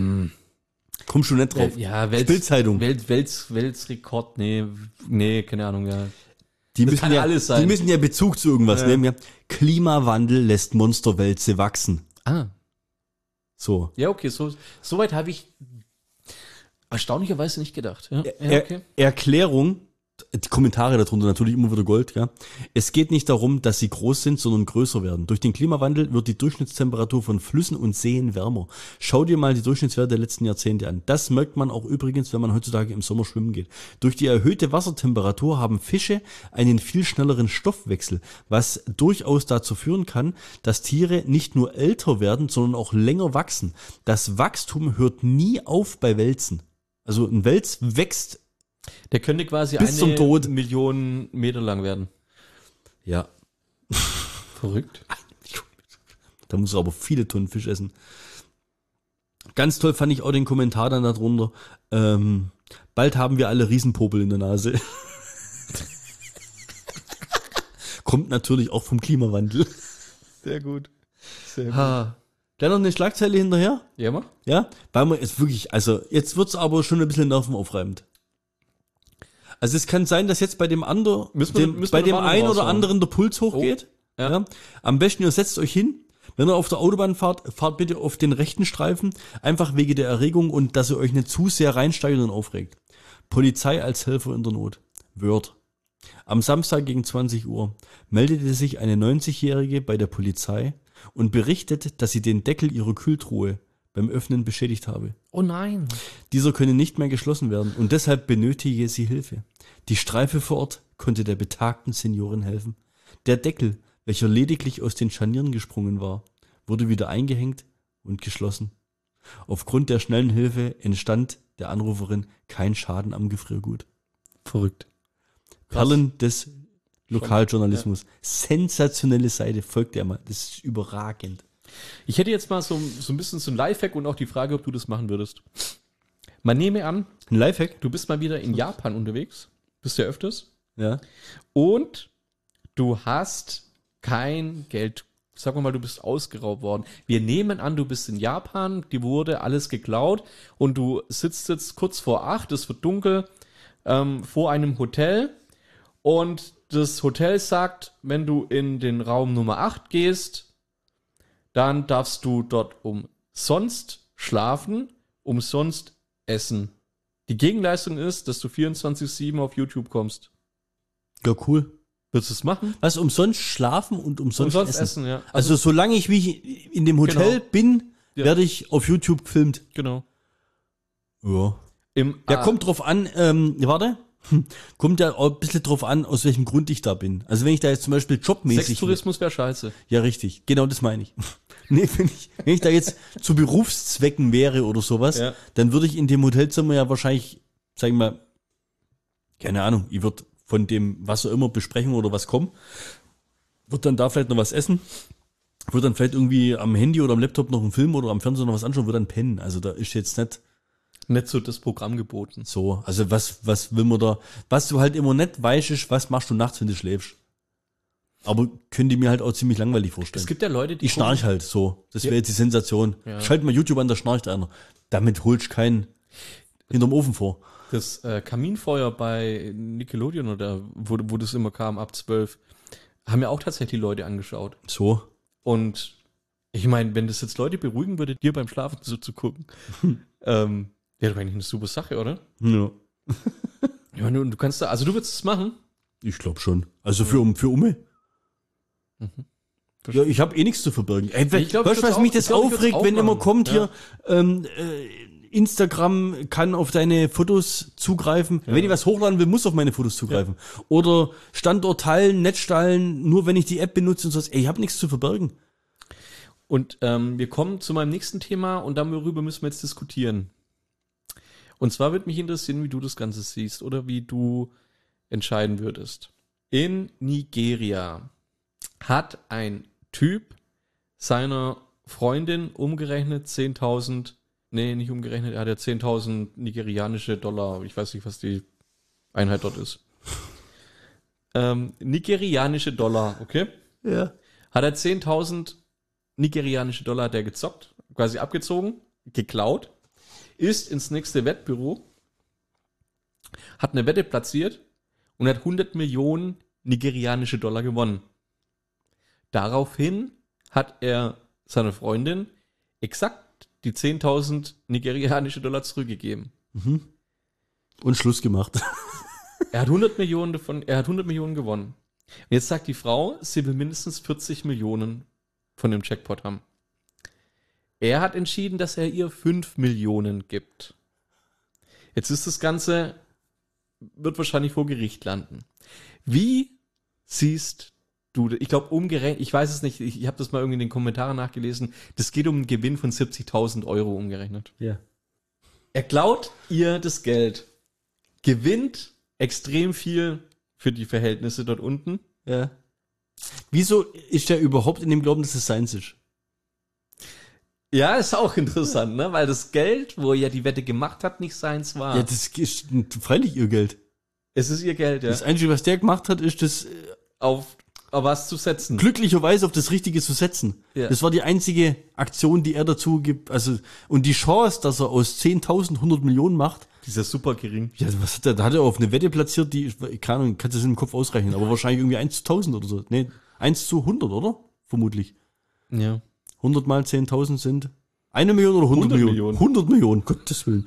B: Komm schon nicht drauf.
A: Ja, Wels,
B: Bildzeitung.
A: Wels, Wels, Welsrekord, nee, nee, keine Ahnung, ja.
B: Die
A: Das
B: müssen
A: kann
B: ja,
A: alles sein.
B: Die müssen ja Bezug zu irgendwas
A: Ja.
B: nehmen. Ja. Klimawandel lässt Monsterwälze wachsen.
A: Ah,
B: So.
A: ja, okay, so, so weit habe ich erstaunlicherweise nicht gedacht. Ja, ja
B: Er,
A: okay.
B: Erklärung, die Kommentare darunter natürlich immer wieder Gold, ja. Es geht nicht darum, dass sie groß sind, sondern größer werden. Durch den Klimawandel wird die Durchschnittstemperatur von Flüssen und Seen wärmer. Schau dir mal die Durchschnittswerte der letzten Jahrzehnte an. Das merkt man auch übrigens, wenn man heutzutage im Sommer schwimmen geht. Durch die erhöhte Wassertemperatur haben Fische einen viel schnelleren Stoffwechsel, was durchaus dazu führen kann, dass Tiere nicht nur älter werden, sondern auch länger wachsen. Das Wachstum hört nie auf bei Welzen. Also ein Wels wächst.
A: Der könnte quasi
B: Bis
A: eine
B: zum Tod.
A: Million Meter lang werden.
B: Ja,
A: Verrückt.
B: da muss er aber viele Tonnen Fisch essen. Ganz toll fand ich auch den Kommentar dann darunter. Ähm, bald haben wir alle Riesenpopel in der Nase. Kommt natürlich auch vom Klimawandel.
A: Sehr gut. Sehr gut.
B: Ha. Dann noch eine Schlagzeile hinterher.
A: Ja, mach.
B: Ja, weil man jetzt wirklich, also jetzt wird's aber schon ein bisschen nervenaufreibend. Also es kann sein, dass jetzt bei dem anderen,
A: Müssen wir-
B: dem,
A: müssen wir
B: bei
A: eine
B: dem
A: Warnung
B: einen oder
A: raushauen?
B: anderen der Puls hochgeht.
A: Ja.
B: Ja. Am besten ihr setzt euch hin. Wenn ihr auf der Autobahn fahrt, fahrt bitte auf den rechten Streifen, einfach wegen der Erregung und dass ihr euch nicht zu sehr reinsteigt und aufregt. Polizei als Helfer in der Not. Word. Am Samstag gegen zwanzig Uhr meldete sich eine neunzigjährige bei der Polizei und berichtet, dass sie den Deckel ihrer Kühltruhe beim Öffnen beschädigt habe.
A: Oh nein.
B: Dieser könne nicht mehr geschlossen werden und deshalb benötige sie Hilfe. Die Streife vor Ort konnte der betagten Seniorin helfen. Der Deckel, welcher lediglich aus den Scharnieren gesprungen war, wurde wieder eingehängt und geschlossen. Aufgrund der schnellen Hilfe entstand der Anruferin kein Schaden am Gefriergut.
A: Verrückt.
B: Perlen des Lokaljournalismus. Sensationelle Seite, folgt der mal. Das ist überragend.
A: Ich hätte jetzt mal so, so ein bisschen so ein Lifehack und auch die Frage, ob du das machen würdest. Man nehme an,
B: Ein Lifehack?
A: du bist mal wieder in Japan unterwegs. Bist ja öfters.
B: Ja.
A: Und du hast kein Geld sagen wir mal, du bist ausgeraubt worden. Wir nehmen an, du bist in Japan, dir wurde alles geklaut und du sitzt jetzt kurz vor acht, es wird dunkel, ähm, vor einem Hotel und das Hotel sagt, wenn du in den Raum Nummer acht gehst, dann darfst du dort umsonst schlafen, umsonst essen. Die Gegenleistung ist, dass du vierundzwanzig sieben auf YouTube kommst.
B: Ja, cool.
A: Würdest du es machen?
B: Was, umsonst schlafen und umsonst,
A: Umsonst
B: essen?
A: essen, ja.
B: Also, solange ich wie ich in dem Hotel
A: Genau.
B: bin,
A: Ja.
B: werde ich auf YouTube gefilmt.
A: Genau.
B: Ja.
A: Im,
B: Ja,
A: ah,
B: kommt drauf an, ähm, warte, Hm. kommt ja auch ein bisschen drauf an, aus welchem Grund ich da bin. Also wenn ich da jetzt zum Beispiel jobmäßig...
A: Sextourismus wäre scheiße.
B: Ja, richtig. Genau das meine ich. Nee, wenn ich, wenn ich da jetzt zu Berufszwecken wäre oder sowas,
A: Ja.
B: dann würde ich in dem Hotelzimmer ja wahrscheinlich, sag ich mal, keine Ahnung, ich würde von dem, was auch immer besprechen oder was kommen, würde dann da vielleicht noch was essen, würde dann vielleicht irgendwie am Handy oder am Laptop noch einen Film oder am Fernseher noch was anschauen, würde dann pennen. Also da ist jetzt nicht
A: Nicht so das Programm geboten.
B: so. Also was, was will man da, was du halt immer nicht weißt, ist, was machst du nachts, wenn du schläfst. Aber könnte mir halt auch ziemlich langweilig vorstellen.
A: Es gibt ja Leute, die
B: Ich schnarch halt so. Das wäre
A: Ja.
B: jetzt die Sensation.
A: Ja.
B: Schalt mal YouTube an, da schnarcht einer. Damit holst du keinen hinterm Ofen vor.
A: das äh, Kaminfeuer bei Nickelodeon oder wo, wo das immer kam ab zwölf, haben ja auch tatsächlich Leute angeschaut.
B: So.
A: Und ich meine, wenn das jetzt Leute beruhigen würde, dir beim Schlafen so zu gucken, ähm, wäre doch eigentlich eine super Sache, oder?
B: Ja.
A: Ja, du, du kannst da, also du würdest es machen.
B: Ich glaube schon. Also für, um, für Umme. Ja, ich habe eh nichts zu verbergen. Ey,
A: Ich glaub, ich
B: weißt du,
A: würd's
B: was mich
A: auch-
B: das
A: ich glaub, ich würd's
B: aufregt,
A: auch
B: wenn immer
A: machen.
B: kommt
A: Ja.
B: hier, ähm, äh, Instagram kann auf deine Fotos zugreifen. Wenn ich was hochladen will, muss auf meine Fotos zugreifen. Oder Standort teilen, Netz teilen, nur wenn ich die App benutze und so. Ey, ich habe nichts zu verbergen.
A: Und ähm, wir kommen zu meinem nächsten Thema und darüber müssen wir jetzt diskutieren. Und zwar würde mich interessieren, wie du das Ganze siehst oder wie du entscheiden würdest. In Nigeria hat ein Typ seiner Freundin umgerechnet zehntausend, nee, nicht umgerechnet, er hat ja zehntausend nigerianische Dollar, ich weiß nicht, was die Einheit dort ist. Ähm, nigerianische Dollar, okay?
B: Ja.
A: Hat er zehntausend nigerianische Dollar hat er gezockt, quasi abgezogen, geklaut, ist ins nächste Wettbüro, hat eine Wette platziert und hat hundert Millionen nigerianische Dollar gewonnen. Daraufhin hat er seiner Freundin exakt die zehntausend nigerianische Dollar zurückgegeben.
B: Und Schluss gemacht.
A: Er hat hundert Millionen davon, er hat hundert Millionen gewonnen. Und jetzt sagt die Frau, sie will mindestens vierzig Millionen von dem Jackpot haben. Er hat entschieden, dass er ihr fünf Millionen gibt. Jetzt ist das Ganze, wird wahrscheinlich vor Gericht landen. Wie siehst du, ich glaube umgerechnet, ich weiß es nicht, ich, ich habe das mal irgendwie in den Kommentaren nachgelesen, das geht um einen Gewinn von siebzigtausend Euro umgerechnet.
B: Ja.
A: Er klaut ihr das Geld, gewinnt extrem viel für die Verhältnisse dort unten.
B: Ja. Wieso ist der überhaupt in dem Glauben, dass es seins ist?
A: Ja, ist auch interessant, ne? Weil das Geld, wo er ja die Wette gemacht hat, nicht seins war.
B: Ja, das ist freilich ihr Geld.
A: Es ist ihr Geld, ja.
B: Das Einzige, was der gemacht hat, ist das äh,
A: Auf, auf was zu setzen.
B: glücklicherweise auf das Richtige zu setzen.
A: Ja.
B: Das war die einzige Aktion, die er dazu gibt. Also, und die Chance, dass er aus zehntausend hundert Millionen macht,
A: Die ist ja super gering.
B: ja, was hat er, da hat er auf eine Wette platziert, die, keine Ahnung, kannst du das im Kopf ausrechnen, aber wahrscheinlich irgendwie eins zu tausend oder so. Nee, eins zu hundert, oder? Vermutlich.
A: Ja.
B: hundert mal zehntausend sind eine Million oder hundert,
A: hundert
B: Millionen?
A: Millionen.
B: hundert Millionen, Gottes Willen.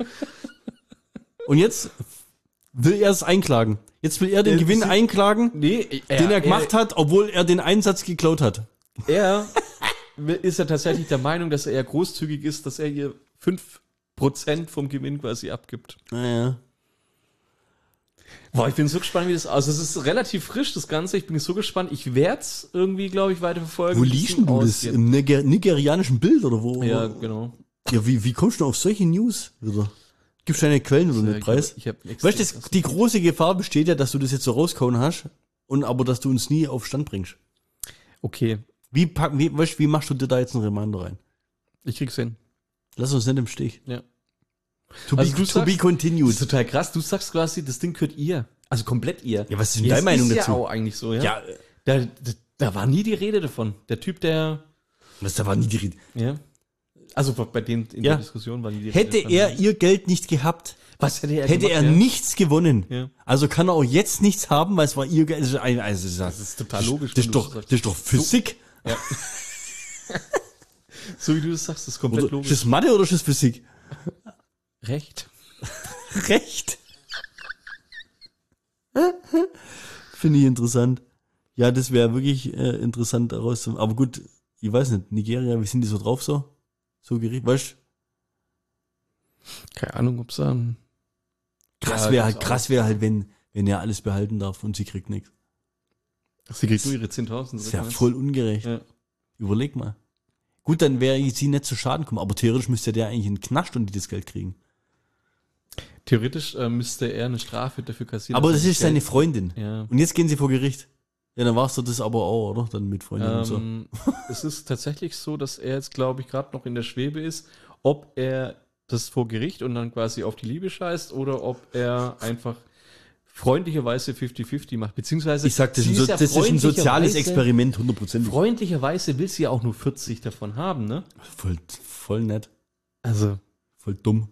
B: Und jetzt will er es einklagen. Jetzt will er den
A: Äh,
B: Gewinn
A: sie-
B: einklagen,
A: Nee,
B: den er gemacht hat, obwohl er den Einsatz geklaut hat.
A: Er ist ja tatsächlich der Meinung, dass er großzügig ist, dass er ihr fünf Prozent vom Gewinn quasi abgibt.
B: Naja.
A: Boah, ich bin so gespannt, wie das aussieht. Also es ist relativ frisch, das Ganze. Ich bin so gespannt. Ich werde es irgendwie, glaube ich, weiterverfolgen.
B: Wo
A: wie es
B: liest denn du das?
A: ausgeht.
B: Im Niger nigerianischen Bild oder wo?
A: Ja, genau.
B: Ja, wie, wie kommst du auf solche News wieder? Gibst du deine Quellen oder nicht preis?
A: Ich hab, ich hab
B: Weißt du, das- die große Gefahr besteht ja, dass du das jetzt so rauskauen hast und aber, dass du uns nie auf Stand bringst.
A: Okay,
B: Wie, pack, wie, weißt, du, wie machst du dir da jetzt einen Reminder rein?
A: ich krieg's hin.
B: Lass uns nicht im Stich.
A: Ja.
B: To,
A: Also
B: be,
A: du
B: to be
A: sagst- Das
B: continued.
A: ist total krass. Du sagst quasi, das Ding gehört ihr. Also komplett ihr.
B: Ja, was ist denn
A: Ja,
B: deine
A: es
B: Meinung
A: ist
B: dazu?
A: ja auch eigentlich so, ja.
B: Ja,
A: Da, da, Da war nie die Rede davon. Der Typ, der...
B: Was, da war nie die Rede.
A: Ja. Also bei denen in
B: Ja.
A: der Diskussion war nie die
B: Hätte
A: Rede.
B: er ihr Geld nicht gehabt,
A: Was hätte er
B: hätte
A: gemacht,
B: er
A: ja?
B: nichts gewonnen.
A: Ja.
B: Also kann er auch jetzt nichts haben, weil es war ihr Geld. Also, ein- also, das,
A: Das ist total logisch.
B: Das
A: wenn
B: ist
A: du
B: doch,
A: das
B: das
A: sagst.
B: ist doch Physik.
A: Ja. So wie du das sagst, das ist komplett
B: Oder,
A: logisch.
B: ist das Mathe oder ist das Physik?
A: Recht.
B: Recht. Finde ich interessant. Ja, das wäre wirklich äh, interessant daraus. Aber gut, ich weiß nicht, Nigeria, wie sind die so drauf so? So gerichtet, weißt du?
A: Keine Ahnung, ob es dann...
B: Krass
A: Ja,
B: wäre halt,
A: gab's auch.
B: krass wäre halt, wenn, wenn er alles behalten darf und sie kriegt nichts.
A: Sie kriegt nur ihre zehntausend.
B: Das ist ja voll ungerecht.
A: Ja.
B: Überleg mal. Gut, dann wäre sie nicht zu Schaden kommen, aber theoretisch müsste der eigentlich in den Knast und die das Geld kriegen.
A: Theoretisch äh, müsste er eine Strafe dafür kassieren.
B: Aber
A: dass
B: das
A: er
B: ist seine
A: Geld-
B: Freundin.
A: Ja.
B: Und jetzt gehen sie vor Gericht. Ja, dann warst du das aber auch, oder? Dann mit Freundin und so.
A: Ähm, es ist tatsächlich so, dass er jetzt, glaube ich, gerade noch in der Schwebe ist, ob er das vor Gericht und dann quasi auf die Liebe scheißt oder ob er einfach freundlicherweise fünfzig fünfzig macht. Beziehungsweise
B: Ich sag, das,
A: sie
B: ist, ein so,
A: ja
B: das ist ein soziales
A: freundlicherweise-
B: Experiment, hundertprozentig.
A: Freundlicherweise will sie ja auch nur vierzig davon haben, ne?
B: Voll, voll nett.
A: Also.
B: Voll dumm.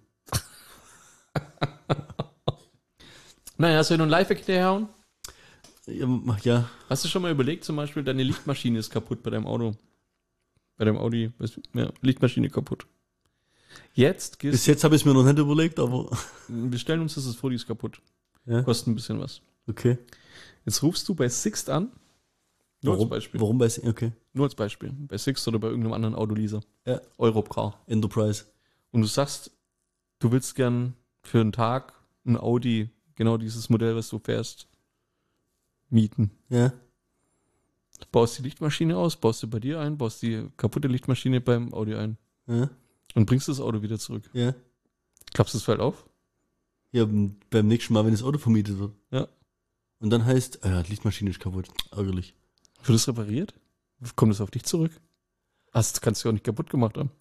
A: Naja, soll ich noch ein Lifehack hinterherhauen?
B: Ja, mach- ja.
A: Hast du schon mal überlegt, zum Beispiel, deine Lichtmaschine ist kaputt bei deinem Auto? Bei deinem Audi, weißt du, ja, Lichtmaschine kaputt. Jetzt
B: Bis
A: gehst
B: jetzt habe ich es mir noch nicht überlegt, aber
A: wir stellen uns das vor, die ist kaputt.
B: ja,
A: Kostet ein bisschen was.
B: okay.
A: Jetzt rufst du bei Sixt an. Nur
B: Warum,
A: als Beispiel.
B: warum weiß ich? Okay.
A: Nur als Beispiel. Bei Sixt oder bei irgendeinem anderen Autoleaser.
B: Ja.
A: Europcar.
B: Enterprise.
A: Und du sagst, du willst gern für einen Tag ein Audi, genau dieses Modell, was du fährst, mieten.
B: Ja.
A: Baust die Lichtmaschine aus, baust sie bei dir ein, baust die kaputte Lichtmaschine beim Audi ein
B: Ja.
A: und bringst das Auto wieder zurück.
B: Ja.
A: Klappst das Feld auf?
B: Ja, m- beim nächsten Mal, wenn das Auto vermietet wird.
A: Ja.
B: Und dann heißt, ah ja, die Lichtmaschine ist kaputt. Ärgerlich.
A: Wird das repariert? Kommt das auf dich zurück? Hast, kannst du ja auch nicht kaputt gemacht haben.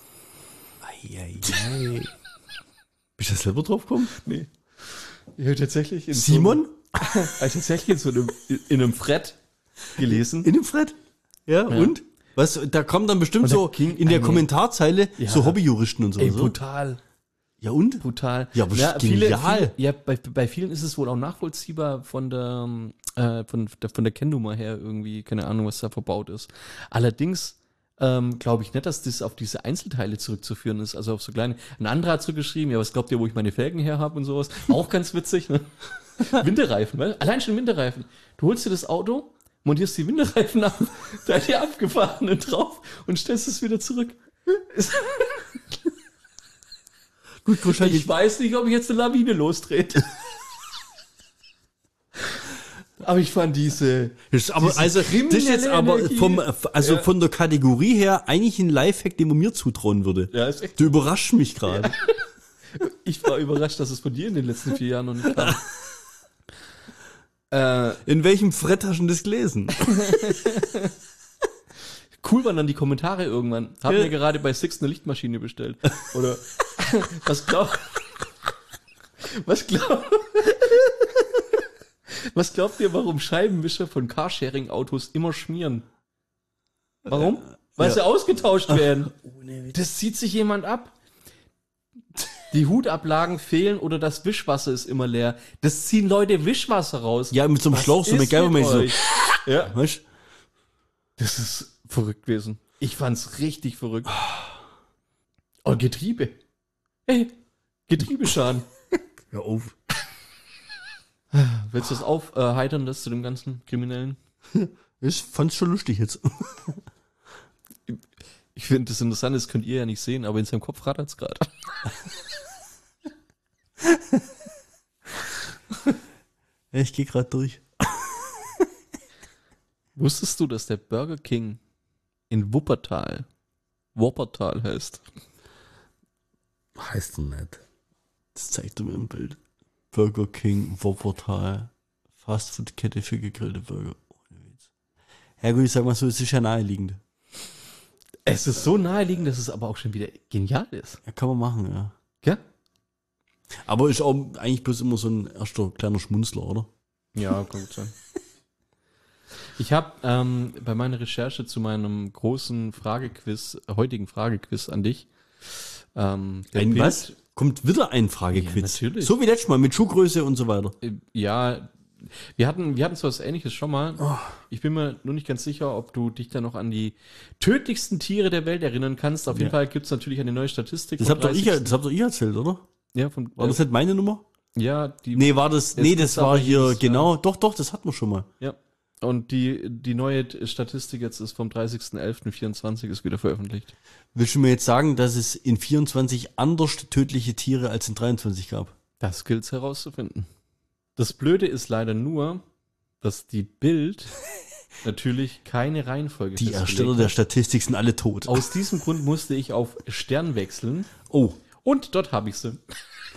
B: Eieiei. Bist du da selber drauf gekommen?
A: Nee. Ich habe tatsächlich in
B: Simon?
A: So einem, hab ich tatsächlich in so einem, in einem Thread gelesen.
B: In dem Fred? Ja,
A: Ja.
B: und? Was, da kommen dann bestimmt
A: Und da
B: so
A: ging
B: in der
A: eine-
B: Kommentarzeile
A: Ja.
B: so Hobbyjuristen und so.
A: Ey,
B: so.
A: brutal.
B: Ja, und?
A: Brutal.
B: Ja, aber
A: viele,
B: genial.
A: viele, ja, bei, bei vielen ist es wohl auch nachvollziehbar von der, äh, von, der, von der Kennnummer her irgendwie, keine Ahnung, was da verbaut ist. Allerdings ähm, glaube ich nicht, dass das auf diese Einzelteile zurückzuführen ist, also auf so kleine. Ein anderer hat so geschrieben, ja, was glaubt ihr, wo ich meine Felgen her habe und sowas? Auch ganz witzig, ne? Winterreifen, weil allein schon Winterreifen. Du holst dir das Auto, montierst die Winterreifen ab, da die abgefahrenen drauf und stellst es wieder zurück.
B: Gut, wahrscheinlich.
A: Ich weiß nicht, ob ich jetzt eine Lawine lostrete. Aber ich fand diese.
B: Das ist aber,
A: diese
B: also, das ist jetzt
A: kriminelle
B: aber
A: Energie.
B: vom, also
A: Ja.
B: von der Kategorie her eigentlich ein Lifehack, den man mir zutrauen würde.
A: Ja, ist echt.
B: Du überraschst mich gerade.
A: Ich war überrascht, dass es von dir in den letzten vier Jahren noch nicht kam. äh,
B: In welchem Fred hast du denn das gelesen?
A: cool waren dann die Kommentare irgendwann. Hab
B: Ja.
A: mir gerade bei Six eine Lichtmaschine bestellt. Oder was glaubt. Was glaubt. Was glaubt ihr, warum Scheibenwischer von Carsharing-Autos immer schmieren? Warum? Weil
B: ja.
A: sie ausgetauscht werden. Das zieht sich jemand ab. Die Hutablagen fehlen oder das Wischwasser ist immer leer. Das ziehen Leute Wischwasser raus.
B: Ja, mit so einem
A: Was
B: Schlauch, so
A: ist
B: mit Geiber,
A: mit
B: so.
A: euch? Ja.
B: Weißt?
A: Das ist verrückt gewesen. Ich fand's richtig verrückt. Und Getriebe. Hey, Getriebeschaden.
B: Hör auf.
A: Willst du das aufheitern, das zu dem ganzen Kriminellen?
B: Ich fand's schon lustig jetzt.
A: Ich finde, das Interessante ist, könnt ihr ja nicht sehen, aber in seinem Kopf rattert's gerade.
B: Ja, ich gehe gerade durch.
A: Wusstest du, dass der Burger King in Wuppertal Wuppertal heißt?
B: Heißt denn nicht. Das zeigt er mir im Bild. Burger King, Wuppertal. Fastfood-Kette für gegrillte Burger. Ohne Witz. Ja gut, ich sag mal so, es ist ja naheliegend.
A: Es ist so naheliegend, dass es aber auch schon wieder genial ist.
B: Ja, kann man machen, ja.
A: Gell?
B: Aber ist auch eigentlich bloß immer so ein erster kleiner Schmunzler, oder?
A: Ja, kann gut sein. Ich habe ähm, bei meiner Recherche zu meinem großen Fragequiz, heutigen Fragequiz an dich. Ähm, der
B: Ein
A: Bild-
B: was? Kommt wieder ein Fragequiz.
A: Ja, natürlich.
B: So wie letztes Mal mit Schuhgröße und so weiter.
A: Äh, Ja, wir hatten, wir hatten so was Ähnliches schon mal. Ich bin mir nur nicht ganz sicher, ob du dich da noch an die tödlichsten Tiere der Welt erinnern kannst. Auf jeden
B: Ja.
A: Fall gibt's natürlich eine neue Statistik.
B: Das
A: vom
B: habt doch ich,
A: dreißigsten
B: das habt doch ich erzählt, oder?
A: Ja, von,
B: War das nicht meine Nummer?
A: ja, die,
B: Nee, war das,
A: Es
B: nee,
A: ist
B: das
A: aber
B: war hier,
A: jedes Jahr.
B: genau, doch, doch, das hatten wir schon mal.
A: ja. Und die, die neue Statistik jetzt ist vom dreißigsten elften vierundzwanzig ist wieder veröffentlicht.
B: Willst du mir jetzt sagen, dass es in vierundzwanzig anders tödliche Tiere als in dreiundzwanzig gab?
A: Das gilt's herauszufinden. Das Blöde ist leider nur, dass die Bild natürlich keine Reihenfolge
B: Die
A: festgelegt
B: Ersteller
A: hat.
B: der Statistik sind alle tot.
A: Aus diesem Grund musste ich auf Stern wechseln.
B: Oh,
A: Und dort habe ich sie.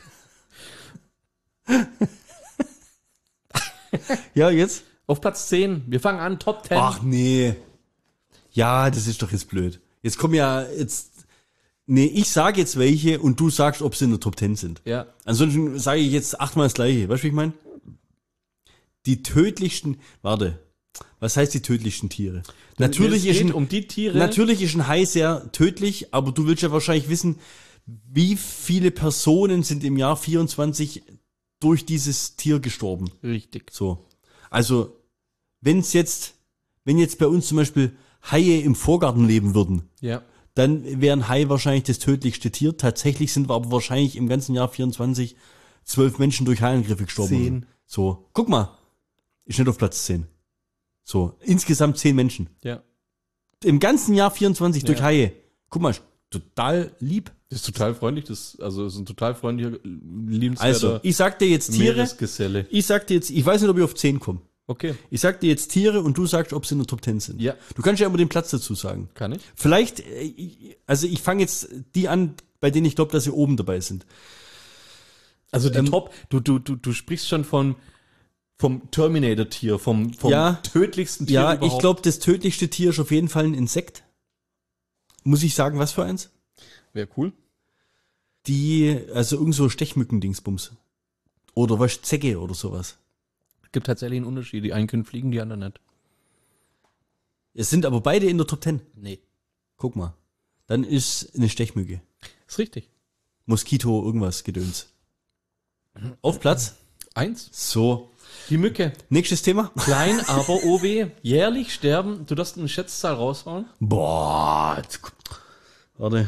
B: ja, jetzt?
A: Auf Platz zehn. Wir fangen an, Top zehn.
B: Ach nee. Ja, das ist doch jetzt blöd. Jetzt kommen ja jetzt. Nee, ich sage jetzt welche und du sagst, ob sie in der Top zehn sind.
A: Ja.
B: Ansonsten sage ich jetzt achtmal das gleiche. Weißt du, wie ich meine? Die tödlichsten. Warte. Was heißt die tödlichsten Tiere? Natürlich
A: es
B: ist,
A: geht
B: ein,
A: um die Tiere.
B: natürlich ist ein Hai sehr tödlich, aber du willst ja wahrscheinlich wissen, wie viele Personen sind im Jahr vierundzwanzig durch dieses Tier gestorben.
A: Richtig.
B: So. Also, wenn es jetzt, wenn jetzt bei uns zum Beispiel Haie im Vorgarten leben würden,
A: Ja.
B: dann wären Hai wahrscheinlich das tödlichste Tier. Tatsächlich sind wir aber wahrscheinlich im ganzen Jahr vierundzwanzig zwölf Menschen durch Haiangriffe gestorben.
A: Zehn.
B: So. Guck mal. Ist nicht auf Platz zehn. So. Insgesamt zehn Menschen.
A: Ja.
B: Im ganzen Jahr vierundzwanzig durch
A: Ja.
B: Haie. Guck mal, ist total lieb.
A: Das ist total freundlich. Das, also, es ist ein total freundlicher, liebenswerter
B: Also, ich sag dir jetzt Tiere.
A: Meeresgeselle.
B: Ich sag dir jetzt, ich weiß nicht, ob ich auf zehn komme.
A: Okay.
B: Ich sag dir jetzt Tiere und du sagst, ob sie in der Top zehn sind.
A: Ja.
B: Du kannst ja immer den Platz dazu sagen.
A: Kann ich?
B: Vielleicht, äh, ich- also ich fange jetzt die an, bei denen ich glaube, dass sie oben dabei sind.
A: Also die
B: Ähm,
A: Top, du, du, du, du sprichst schon von, vom Terminator-Tier, vom, vom
B: Ja.
A: tödlichsten Tier
B: Ja,
A: überhaupt.
B: ich glaube, das tödlichste Tier ist auf jeden Fall ein Insekt. Muss ich sagen, was für eins?
A: Wäre cool.
B: Die, also irgend so Stechmücken-Dingsbums. Oder was, Zecke oder sowas.
A: Gibt tatsächlich einen Unterschied. Die einen können fliegen, die anderen nicht.
B: Es sind aber beide in der Top zehn.
A: Nee.
B: Guck mal. Dann ist eine Stechmücke.
A: Ist richtig.
B: Moskito, irgendwas, Gedöns. Auf Platz.
A: Eins.
B: So.
A: Die Mücke.
B: Nächstes Thema.
A: Klein, aber O W. Jährlich sterben. Du darfst eine Schätzzahl raushauen.
B: Boah. jetzt- Warte.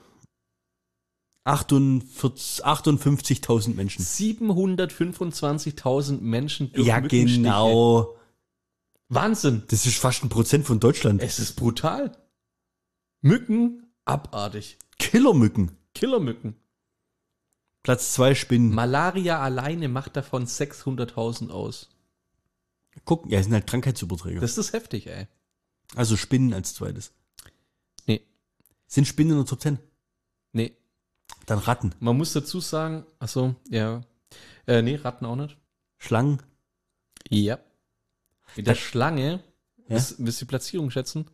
B: achtundvierzig achtundfünfzigtausend Menschen.
A: siebenhundertfünfundzwanzigtausend Menschen durch
B: Ja,
A: Mückenstiche.
B: genau.
A: Wahnsinn.
B: Das ist fast ein Prozent von Deutschland.
A: Es ist brutal. Mücken, abartig.
B: Killermücken.
A: Killermücken.
B: Platz zwei Spinnen.
A: Malaria alleine macht davon sechshunderttausend aus.
B: Guck, ja, sind halt Krankheitsüberträger.
A: Das ist heftig, ey.
B: Also Spinnen als zweites.
A: Nee,
B: Sind Spinnen in der Top zehn?
A: nee.
B: Dann Ratten.
A: Man muss dazu sagen, ach so, ja. Äh, nee, Ratten auch nicht.
B: Schlangen.
A: Ja. Mit der Schlange,
B: Ja?
A: wisst wisst ihr die Platzierung schätzen?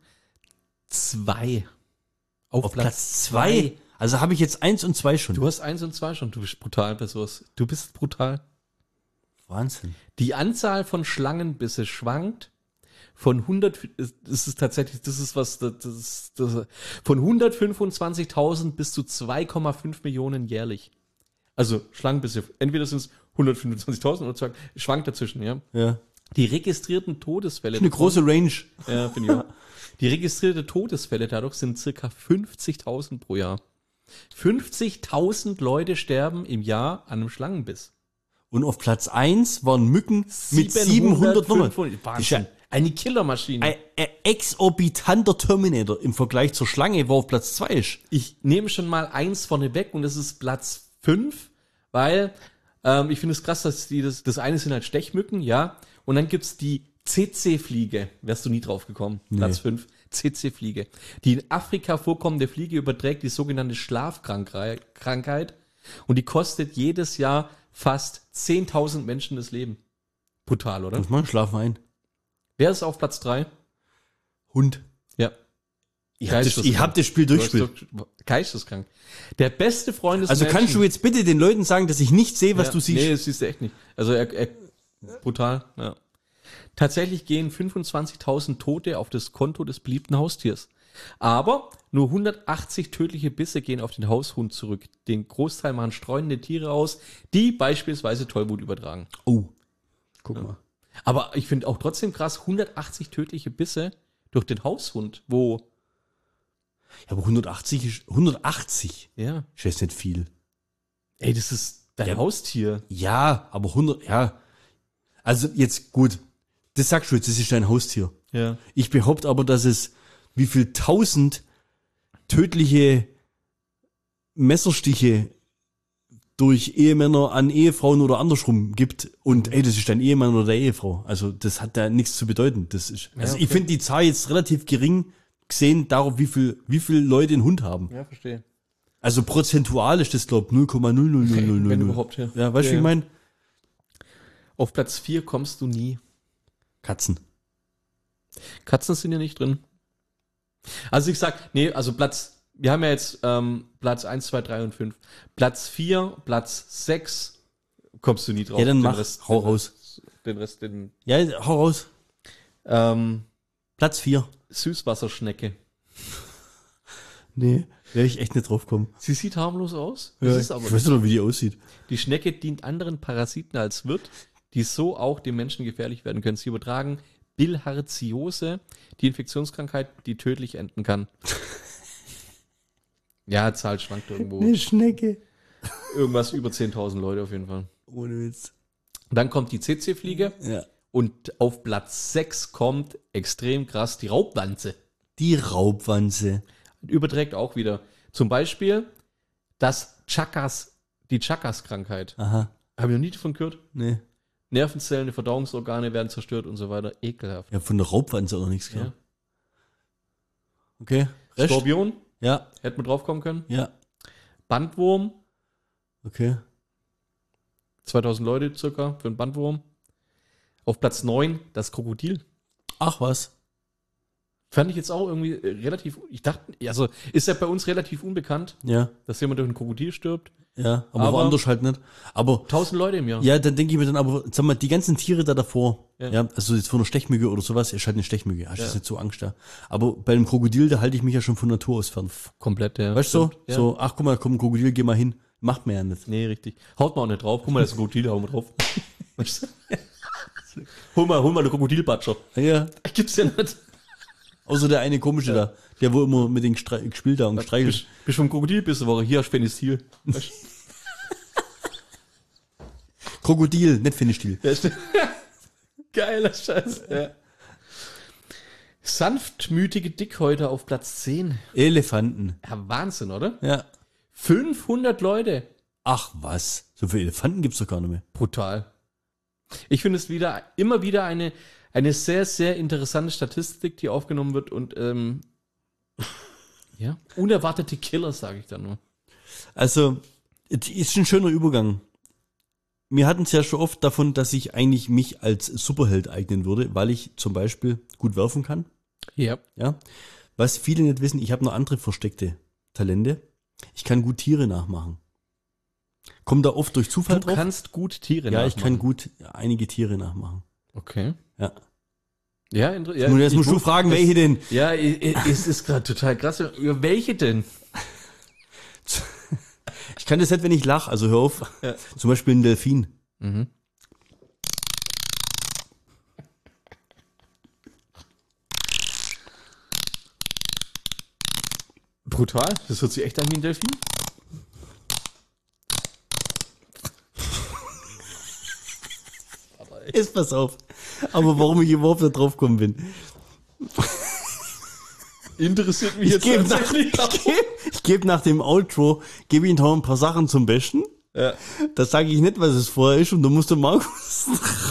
A: Zwei. Auf,
B: Auf Platz zwei. Also habe ich jetzt eins und zwei schon.
A: Du hast eins und zwei schon. Du bist brutal bei sowas. Du bist brutal.
B: Wahnsinn.
A: Die Anzahl von Schlangenbisse schwankt von hundert, das ist tatsächlich, das ist was, das ist, das, von hundertfünfundzwanzigtausend bis zu zwei Komma fünf Millionen jährlich. Also Schlangenbisse, entweder sind es hundertfünfundzwanzigtausend oder zwei, schwankt dazwischen, ja.
B: Ja.
A: Die registrierten Todesfälle.
B: Eine große Range.
A: Ja, finde ich auch. Die registrierte Todesfälle dadurch sind circa fünfzigtausend pro Jahr. fünfzigtausend Leute sterben im Jahr an einem Schlangenbiss.
B: Und auf Platz eins waren Mücken mit siebenhundert Nummern. Das ist ja
A: Wahnsinn. Eine Killermaschine.
B: ein, ein exorbitanter Terminator im Vergleich zur Schlange, wo auf Platz zwei ist.
A: Ich nehme schon mal eins vorne weg und das ist Platz fünf, weil ähm, ich finde es krass, dass die das, das eine sind halt Stechmücken, ja, und dann gibt's die C C-Fliege. Wärst du nie drauf gekommen.
B: Nee.
A: Platz fünf. C C-Fliege. Die in Afrika vorkommende Fliege überträgt die sogenannte Schlafkrankheit und die kostet jedes Jahr fast zehntausend Menschen das Leben. Brutal, oder?
B: Muss man schlafen ein.
A: Wer ist auf Platz drei?
B: Hund.
A: Ja.
B: Ich hab, das, ich hab das Spiel durchgespielt.
A: Geisteskrank. Der beste Freund des
B: Also
A: Menschen.
B: kannst du jetzt bitte den Leuten sagen, dass ich nicht sehe, was
A: Ja,
B: du siehst?
A: Nee, das siehst du echt nicht. Also er, er brutal, ja. Tatsächlich gehen fünfundzwanzigtausend Tote auf das Konto des beliebten Haustiers. Aber nur hundertachtzig tödliche Bisse gehen auf den Haushund zurück. Den Großteil machen streunende Tiere aus, die beispielsweise Tollwut übertragen.
B: Oh, guck mal.
A: Aber ich finde auch trotzdem krass, hundertachtzig tödliche Bisse durch den Haushund, wo...
B: Ja, aber hundertachtzig ist, hundertachtzig
A: Ja.
B: ist jetzt nicht viel.
A: Ey, das ist dein
B: Ja.
A: Haustier.
B: Ja, aber hundert, ja. Also jetzt gut, das sagst du jetzt, das ist dein Haustier.
A: Ja.
B: Ich behaupte aber, dass es wie viel tausend tödliche Messerstiche durch Ehemänner an Ehefrauen oder andersrum gibt und ey, das ist dein Ehemann oder deine Ehefrau. Also das hat da nichts zu bedeuten. Das ist, also
A: okay.
B: ich finde die Zahl jetzt relativ gering gesehen darauf, wie viel, wie viel Leute einen Hund haben.
A: Ja, verstehe.
B: Also prozentual ist das, glaube ich, null Komma null null null null null.
A: Wenn überhaupt, ja.
B: Ja, weißt du,
A: Ja,
B: wie ich
A: ja.
B: meine?
A: Auf Platz vier kommst du nie.
B: Katzen.
A: Katzen sind ja nicht drin. Also ich sag, nee, also Platz, wir haben ja jetzt ähm, Platz eins, zwei, drei und fünf. Platz vier, Platz sechs kommst du nie drauf.
B: Ja, dann
A: Den
B: mach,
A: Rest,
B: hau
A: den
B: raus.
A: Rest, den Rest, den
B: Ja, hau raus.
A: ähm,
B: Platz vier.
A: Süßwasserschnecke.
B: Nee, werde ich echt nicht drauf kommen.
A: Sie sieht harmlos aus.
B: Ja,
A: Das ist aber
B: ich weiß noch, wie die aussieht.
A: Die Schnecke dient anderen Parasiten als Wirt, die so auch dem Menschen gefährlich werden können. Sie übertragen Bilharziose, die Infektionskrankheit, die tödlich enden kann. Ja, Zahl schwankt irgendwo.
B: Eine Schnecke.
A: Irgendwas über zehntausend Leute auf jeden Fall.
B: Ohne Witz.
A: Dann kommt die C C-Fliege
B: Ja.
A: und auf Platz sechs kommt extrem krass die Raubwanze.
B: Die Raubwanze.
A: Überträgt auch wieder. Zum Beispiel das Chakas, die Chakas-Krankheit.
B: Aha.
A: Habe ich noch nie davon gehört.
B: Nee.
A: Nervenzellen, die Verdauungsorgane werden zerstört und so weiter. Ekelhaft.
B: Ja, von der Raubwanze auch noch nichts
A: Ja.
B: gehört. Okay. Rest?
A: Skorpion,
B: Ja.
A: hätten wir drauf kommen können.
B: Ja.
A: Bandwurm,
B: Okay.
A: zweitausend Leute circa für einen Bandwurm. Auf Platz neun das Krokodil.
B: Ach was.
A: Fand ich jetzt auch irgendwie äh, relativ, ich dachte, also ist ja bei uns relativ unbekannt,
B: Ja.
A: dass jemand durch ein Krokodil stirbt.
B: Ja. Aber,
A: Aber-
B: woanders halt nicht. Aber
A: Tausend Leute im Jahr.
B: ja, dann denke ich mir dann aber, sag mal, die ganzen Tiere da davor,
A: Ja.
B: ja, also jetzt von einer Stechmücke oder sowas, ist halt eine Stechmücke, hast du
A: Ja.
B: jetzt nicht so Angst da. Aber bei einem Krokodil, da halte ich mich ja schon von Natur aus fern.
A: Komplett, ja.
B: Weißt du, so,
A: Stimmt, ja.
B: so, ach guck mal, komm, ein Krokodil, geh mal hin. Macht man ja nicht.
A: Nee, richtig. Haut mal auch nicht drauf. Guck mal, das ist ein Krokodil, hau mal drauf. Weißt du? hol mal, hol mal eine Krokodilbatscher.
B: Ja,
A: Gibt's ja nicht.
B: außer der eine komische da, der wo immer mit den Stre gespielt da und gestreichelt.
A: Bist, bist vom Krokodil bis Woche. Hier hast du Fenistil. Weißt du?
B: Krokodil, nicht Finistil.
A: Ja, stimmt. Geiler Scheiß. Ja. Sanftmütige Dickhäuter auf Platz zehn.
B: Elefanten.
A: Ja, Wahnsinn, oder?
B: Ja.
A: fünfhundert Leute.
B: Ach was, so viele Elefanten gibt's doch gar nicht mehr.
A: Brutal. Ich finde es wieder immer wieder eine, eine sehr, sehr interessante Statistik, die aufgenommen wird und ähm, ja, unerwartete Killer, sage ich da nur.
B: Also, es ist ein schöner Übergang. Wir hatten es ja schon oft davon, dass ich eigentlich mich als Superheld eignen würde, weil ich zum Beispiel gut werfen kann.
A: Ja.
B: Ja. Was viele nicht wissen, ich habe noch andere versteckte Talente. Ich kann gut Tiere nachmachen. Kommt da oft durch Zufall
A: Du
B: drauf?
A: kannst gut Tiere
B: Ja, ich
A: nachmachen.
B: kann gut einige Tiere nachmachen.
A: Okay.
B: Ja.
A: Ja, inter- ja
B: Nun, jetzt
A: ich
B: musst du
A: wusste-
B: fragen,
A: das-
B: welche denn?
A: Ja, i- i- es ist gerade total krass. Ja, welche denn?
B: Ich kann das nicht, wenn ich lache, also hör auf.
A: Ja.
B: Zum Beispiel ein Delfin.
A: Mhm. Brutal. Das hört sich echt an wie ein Delfin.
B: Jetzt pass auf. Aber warum ich überhaupt nicht drauf gekommen bin.
A: Interessiert mich
B: Ich
A: jetzt
B: gebe nach,
A: tatsächlich auch.
B: ich geb, ich geb nach dem Outro, gebe ich noch ein paar Sachen zum Besten.
A: Ja.
B: Das sage ich nicht, was es vorher ist und da musst du Markus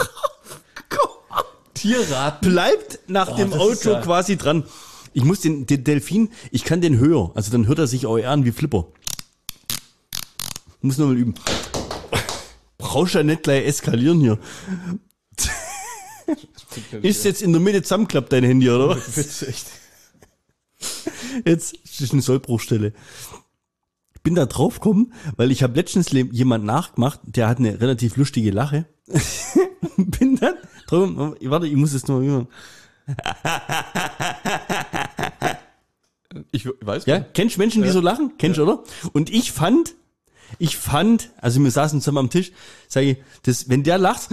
A: Tierraten.
B: bleibt nach
A: Oh,
B: dem
A: das ist
B: Outro
A: ja-
B: quasi dran. Ich muss den, den Delfin, ich kann den höher, also dann hört er sich auch eher an wie Flipper. Muss noch mal üben. Brauchst ja nicht gleich eskalieren hier. Ist jetzt in der Mitte zusammenklappt dein Handy, oder was?
A: Witz, echt.
B: Jetzt ist eine Sollbruchstelle. Ich bin da drauf gekommen, weil ich habe letztens le- jemand nachgemacht, der hat eine relativ lustige Lache. Bin dann Drum, warte, ich muss es noch mal.
A: Ich weiß
B: Ja, kennst du Menschen, die
A: Ja.
B: so lachen? Kennst du, oder? Und ich fand, ich fand, also wir saßen zusammen am Tisch, sage ich, das, wenn der lacht,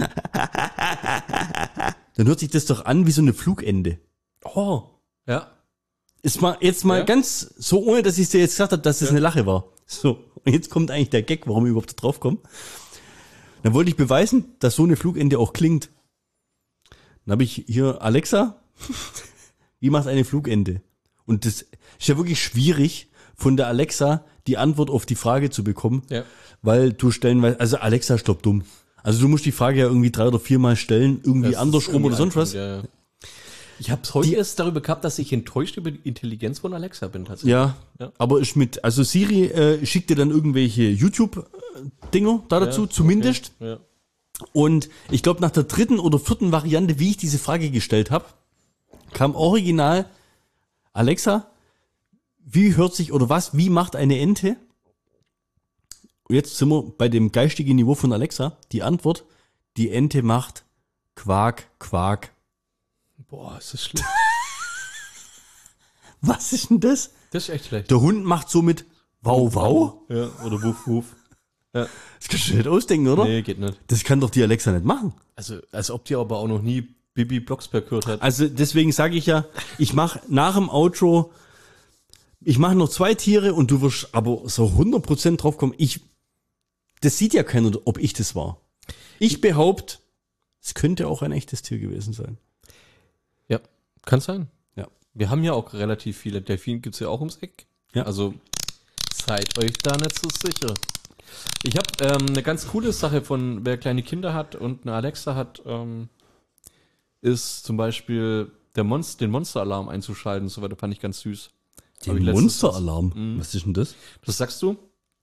B: dann hört sich das doch an wie so eine Flugende.
A: Oh. Ja.
B: Ist mal, jetzt mal
A: Ja.
B: ganz so, ohne dass ich dir jetzt gesagt habe, dass das
A: Ja.
B: eine Lache war. So, und jetzt kommt eigentlich der Gag, warum ich überhaupt da drauf komme. Dann wollte ich beweisen, dass so eine Flugende auch klingt. Dann habe ich hier Alexa, wie macht eine Flugende? Und das ist ja wirklich schwierig, von der Alexa die Antwort auf die Frage zu bekommen,
A: Ja.
B: weil du stellenweise, also Alexa ist glaub dumm. Also du musst die Frage ja irgendwie drei oder viermal stellen, irgendwie
A: Das ist
B: andersrum
A: irgendwie
B: oder sonst was.
A: einfach, ja, ja. Ich habe heute
B: Die-
A: erst darüber gehabt, dass ich enttäuscht über die Intelligenz von Alexa bin tatsächlich.
B: Ja,
A: Ja.
B: aber ist mit, also Siri äh, schickt dir dann irgendwelche YouTube-Dinger da dazu,
A: Ja,
B: zumindest.
A: Okay. Ja.
B: Und ich glaube, nach der dritten oder vierten Variante, wie ich diese Frage gestellt habe, kam original Alexa, wie hört sich oder was, wie macht eine Ente? Und jetzt sind wir bei dem geistigen Niveau von Alexa. Die Antwort, die Ente macht Quark, Quark.
A: Boah, ist das schlimm.
B: Was ist denn das?
A: Das ist echt schlecht.
B: Der Hund macht somit Wow, wow?
A: Ja, oder Wuff, Wuff. Ja.
B: Das kannst du nicht ausdenken, oder?
A: Nee, geht nicht.
B: Das kann doch die Alexa nicht machen.
A: Also, als ob die aber auch noch nie Bibi Blocksberg gehört hat.
B: Also deswegen sage ich ja, ich mache nach dem Outro, ich mache noch zwei Tiere und du wirst aber so hundert Prozent drauf kommen. Ich, das sieht ja keiner, ob ich das war. Ich behaupte, es könnte auch ein echtes Tier gewesen sein.
A: Ja, kann sein.
B: Ja.
A: Wir haben ja auch relativ viele. Delfine gibt's ja auch ums Eck.
B: Ja.
A: Also seid euch da nicht so sicher. Ich habe ähm, eine ganz coole Sache von, wer kleine Kinder hat und eine Alexa hat, ähm, ist zum Beispiel der Monster, den Monsteralarm einzuschalten. So weiter fand ich ganz süß. Hab ich
B: Den
A: letztens-
B: Monsteralarm.
A: Mhm.
B: Was ist denn das?
A: Das sagst du?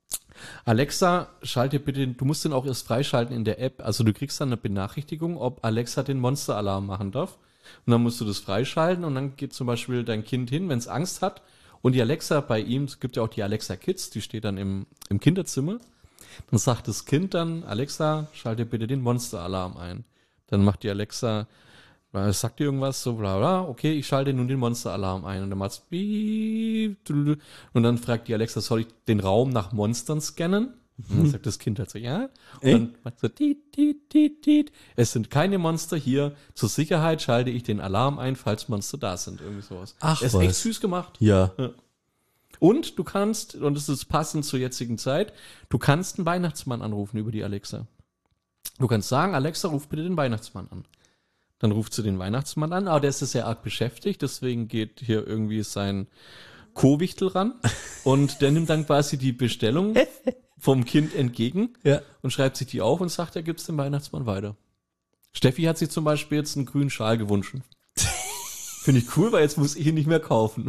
A: Alexa, schalte bitte, du musst den auch erst freischalten in der App. Also du kriegst dann eine Benachrichtigung, ob Alexa den Monsteralarm machen darf. Und dann musst du das freischalten und dann geht zum Beispiel dein Kind hin, wenn es Angst hat. Und die Alexa bei ihm, es gibt ja auch die Alexa Kids, die steht dann im, im Kinderzimmer. Dann sagt das Kind dann, Alexa, schalte bitte den Monsteralarm ein. Dann macht die Alexa, äh, sagt dir irgendwas, so bla bla, okay, ich schalte nun den Monsteralarm ein. Und dann macht's piep, und dann fragt die Alexa, soll ich den Raum nach Monstern scannen? Und dann sagt das Kind halt so, ja. Und
B: Ey.
A: dann macht so, tiet, tiet, tiet, tiet. Es sind keine Monster hier. Zur Sicherheit schalte ich den Alarm ein, falls Monster da sind. Irgendwie sowas.
B: Ach,
A: ist
B: was.
A: echt süß gemacht.
B: Ja.
A: Und du kannst, und das ist passend zur jetzigen Zeit, du kannst einen Weihnachtsmann anrufen über die Alexa. Du kannst sagen, Alexa, ruf bitte den Weihnachtsmann an. Dann ruft sie den Weihnachtsmann an, aber der ist sehr arg beschäftigt, deswegen geht hier irgendwie sein Co-Wichtel ran und der nimmt dann quasi die Bestellung vom Kind entgegen
B: Ja.
A: und schreibt sich die auf und sagt, er gibt's dem Weihnachtsmann weiter. Steffi hat sich zum Beispiel jetzt einen grünen Schal gewünscht. Finde ich cool, weil jetzt muss ich ihn nicht mehr kaufen.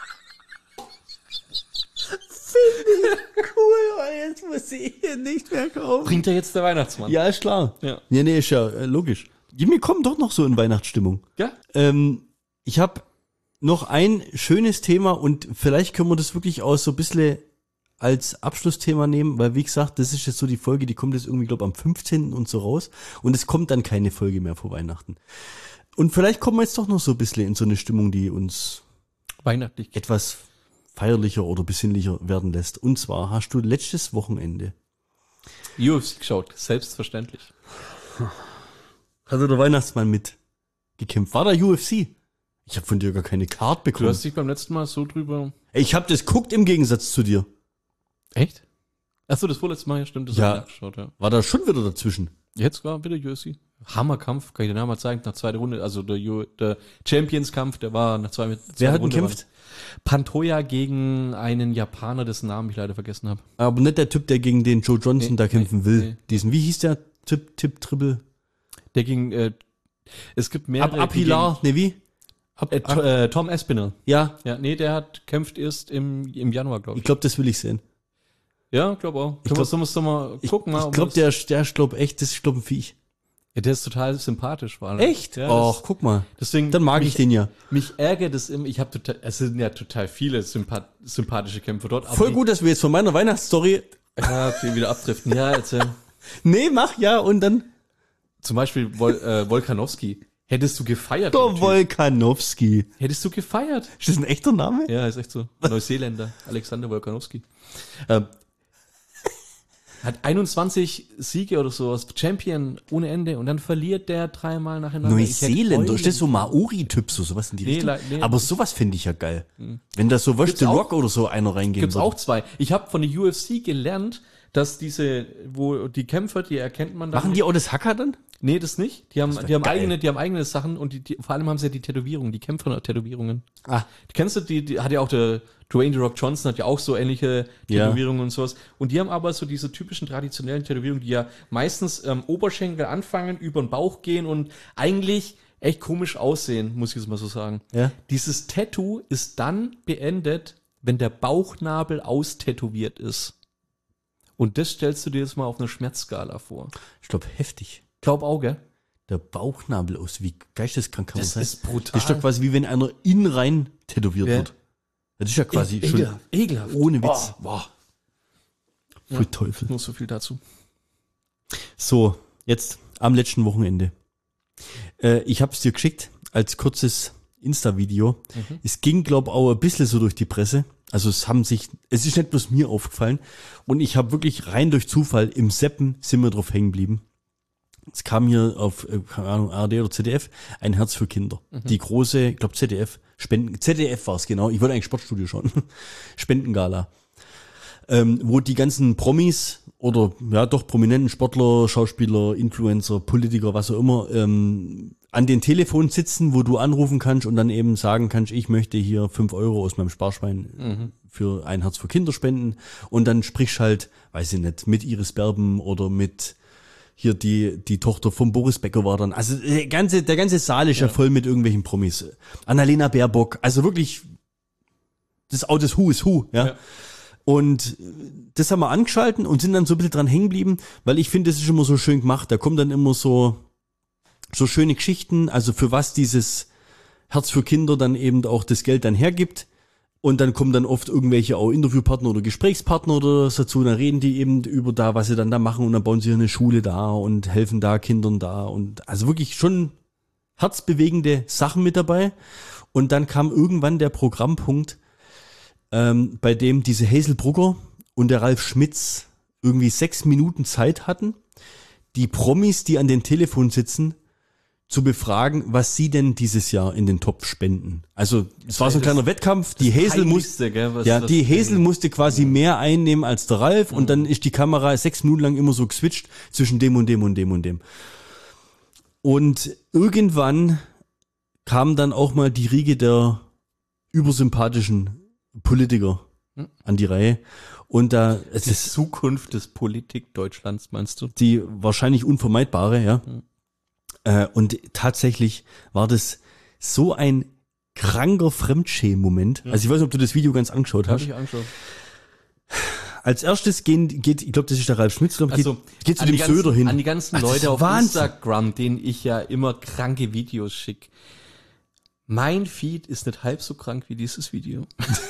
B: Cool, weil jetzt muss ich hier nicht mehr kaufen.
A: Bringt er jetzt der Weihnachtsmann?
B: Ja, ist klar.
A: Ja.
B: Ja, nee, ist ja äh, logisch. Wir kommen doch noch so in Weihnachtsstimmung.
A: Ja?
B: Ähm, ich habe noch ein schönes Thema und vielleicht können wir das wirklich auch so ein bisschen als Abschlussthema nehmen, weil wie gesagt, das ist jetzt so die Folge, die kommt jetzt irgendwie, glaube am fünfzehnten und so raus und es kommt dann keine Folge mehr vor Weihnachten. Und vielleicht kommen wir jetzt doch noch so ein bisschen in so eine Stimmung, die uns
A: Weihnachtlich.
B: etwas feierlicher oder besinnlicher werden lässt. Und zwar hast du letztes Wochenende,
A: U F C geschaut, selbstverständlich.
B: hat der Weihnachtsmann mit gekämpft. War da U F C? Ich habe von dir gar keine Card
A: Du
B: bekommen.
A: hast dich beim letzten Mal so drüber...
B: Ey, ich habe das guckt im Gegensatz zu dir.
A: Echt? Achso, das vorletzte Mal, ja stimmt, das
B: Ja.
A: hab ich nachgeschaut, ja.
B: War da schon wieder dazwischen?
A: Jetzt war wieder U F C. Hammerkampf, kann ich dir nachher mal zeigen, nach zweiter Runde, also der, U- der Champions-Kampf, der war nach zwei, zweiter
B: Wer hat denn
A: Runde.
B: gekämpft?
A: Pantoja gegen einen Japaner, dessen Namen ich leider vergessen habe.
B: Aber nicht der Typ, der gegen den Joe Johnson
A: Nee,
B: da kämpfen
A: nee,
B: will.
A: nee.
B: Diesen, wie hieß der? Tipp, Tipp, Triple.
A: Der ging, äh, es gibt mehrere.
B: Ab, Apilar, ne wie?
A: Ab, äh, To- äh, Tom Espinel.
B: Ja,
A: Ja, nee, der hat kämpft erst im, im Januar, glaube
B: ich
A: ich.
B: glaube, das will ich sehen.
A: Ja, glaube auch.
B: Ich
A: Können
B: glaub-
A: wir uns doch mal
B: Ich,
A: gucken. mal,
B: ich
A: ob
B: glaube,
A: das-
B: der, der ist, glaub echt, das ist, glaub ein Viech.
A: Ja, der ist total sympathisch, vor allem.
B: Echt?
A: Ja,
B: Och,
A: das,
B: guck mal.
A: deswegen.
B: Dann mag
A: mich,
B: ich den ja.
A: Mich ärgert es immer, ich habe total, es sind ja total viele sympath sympathische Kämpfer dort. aber
B: Voll
A: die-
B: gut, dass wir jetzt von meiner Weihnachtsstory.
A: Ja, okay, wieder abdriften. Ja, erzähl.
B: Nee, mach ja und dann.
A: Zum Beispiel Wol, äh, Wolkanowski. Hättest du gefeiert?
B: Der Wolkanowski.
A: Hättest du gefeiert?
B: Ist das ein echter Name?
A: Ja, ist echt so. Neuseeländer. Alexander Wolkanowski. Ähm, hat einundzwanzig Siege oder sowas. Champion ohne Ende. Und dann verliert der dreimal nacheinander.
B: Neuseeländer. Ist das so Maori-Typ, so sowas in die
A: Nee,
B: Richtung?
A: le- nee.
B: Aber sowas finde ich ja geil. Wenn da so, weißt
A: Gibt's
B: The
A: auch-
B: Rock oder so einer reingehen
A: Gibt's
B: würde.
A: auch zwei. Ich habe von der U F C gelernt, dass diese, wo die Kämpfer, die erkennt man dann.
B: Machen die auch das Hacker dann?
A: Nee, das nicht. Die haben,
B: wär
A: die haben
B: geil.
A: eigene, die haben eigene Sachen und die, die, vor allem haben sie ja die Tätowierungen, die Kämpfer-Tätowierungen.
B: Ah.
A: Kennst du die, die hat ja auch der Dwayne The Rock Johnson hat ja auch so ähnliche
B: Ja.
A: Tätowierungen und sowas. Und die haben aber so diese typischen traditionellen Tätowierungen, die ja meistens ähm, Oberschenkel anfangen, über den Bauch gehen und eigentlich echt komisch aussehen, muss ich es mal so sagen.
B: Ja.
A: Dieses Tattoo ist dann beendet, wenn der Bauchnabel austätowiert ist. Und das stellst du dir jetzt mal auf einer Schmerzskala vor.
B: Ich glaube, heftig.
A: Glaub auch, gell?
B: Der Bauchnabel aus, wie geisteskrank kann man
A: Das
B: sein?
A: ist brutal.
B: Das ist doch quasi wie wenn einer in rein tätowiert
A: Ja.
B: wird. Das ist ja quasi
A: E-
B: schon
A: ekelhaft, ekelhaft.
B: ohne Witz.
A: Oh, boah.
B: Für Teufel.
A: Nur so viel dazu.
B: So, jetzt am letzten Wochenende. Äh, ich habe es dir geschickt als kurzes Insta-Video.
A: Mhm.
B: Es ging, glaube ich, auch ein bisschen so durch die Presse. Also es haben sich, es ist nicht bloß mir aufgefallen. Und ich habe wirklich rein durch Zufall im Seppen sind wir drauf hängen geblieben. Es kam hier auf, äh, keine Ahnung, A R D oder Z D F, ein Herz für Kinder.
A: Mhm.
B: Die große, ich glaube Z D F, Spenden, Z D F war es genau, ich wollte eigentlich Sportstudio schauen. Spendengala. Ähm, wo die ganzen Promis oder ja doch prominenten Sportler, Schauspieler, Influencer, Politiker, was auch immer, ähm, an den Telefonen sitzen, wo du anrufen kannst und dann eben sagen kannst, ich möchte hier fünf Euro aus meinem Sparschwein für ein Herz für Kinder spenden. Und dann sprichst halt, weiß ich nicht, mit Iris Berben oder mit hier die die Tochter vom Boris Becker war dann. Also der ganze, der ganze Saal ist ja, ja voll mit irgendwelchen Promis. Annalena Baerbock, also wirklich das auch das Who is Who, ja. ja. Und das haben wir angeschalten und sind dann so ein bisschen dran hängen geblieben, weil ich finde, das ist immer so schön gemacht. Da kommen dann immer so so schöne Geschichten, also für was dieses Herz für Kinder dann eben auch das Geld dann hergibt. Und dann kommen dann oft irgendwelche auch Interviewpartner oder Gesprächspartner oder was dazu. Dann reden die eben über da, was sie dann da machen. Und dann bauen sie eine Schule da und helfen da Kindern da. Und also wirklich schon herzbewegende Sachen mit dabei. Und dann kam irgendwann der Programmpunkt, ähm, bei dem diese Hazel Brugger und der Ralf Schmitz irgendwie sechs Minuten Zeit hatten, die Promis, die an den Telefon sitzen, zu befragen, was sie denn dieses Jahr in den Topf spenden. Also es war so ein kleiner Wettkampf. Die Hazel musste, ja, die Hazel musste quasi mehr einnehmen als der Ralf und dann ist die Kamera sechs Minuten lang immer so geswitcht zwischen dem und dem und dem und dem. Und irgendwann kam dann auch mal die Riege der übersympathischen Politiker an die Reihe. Und da es
A: Die
B: ist
A: Zukunft des Politik Deutschlands, meinst du?
B: die wahrscheinlich unvermeidbare, ja. Äh, und tatsächlich war das so ein kranker Fremdschämen-Moment. Also ich weiß nicht, ob du das Video ganz angeschaut
A: Hab
B: hast.
A: ich angeschaut.
B: Als erstes gehen, geht, ich glaube, das ist der Ralf Schmitz, glaub, ich,
A: Also,
B: geht, geht zu
A: an
B: dem
A: die ganzen,
B: Söder hin.
A: An die ganzen
B: Ach, das
A: Leute
B: ist
A: auf
B: Wahnsinn.
A: Instagram, denen ich ja immer kranke Videos schicke. Mein Feed ist nicht halb so krank wie dieses Video.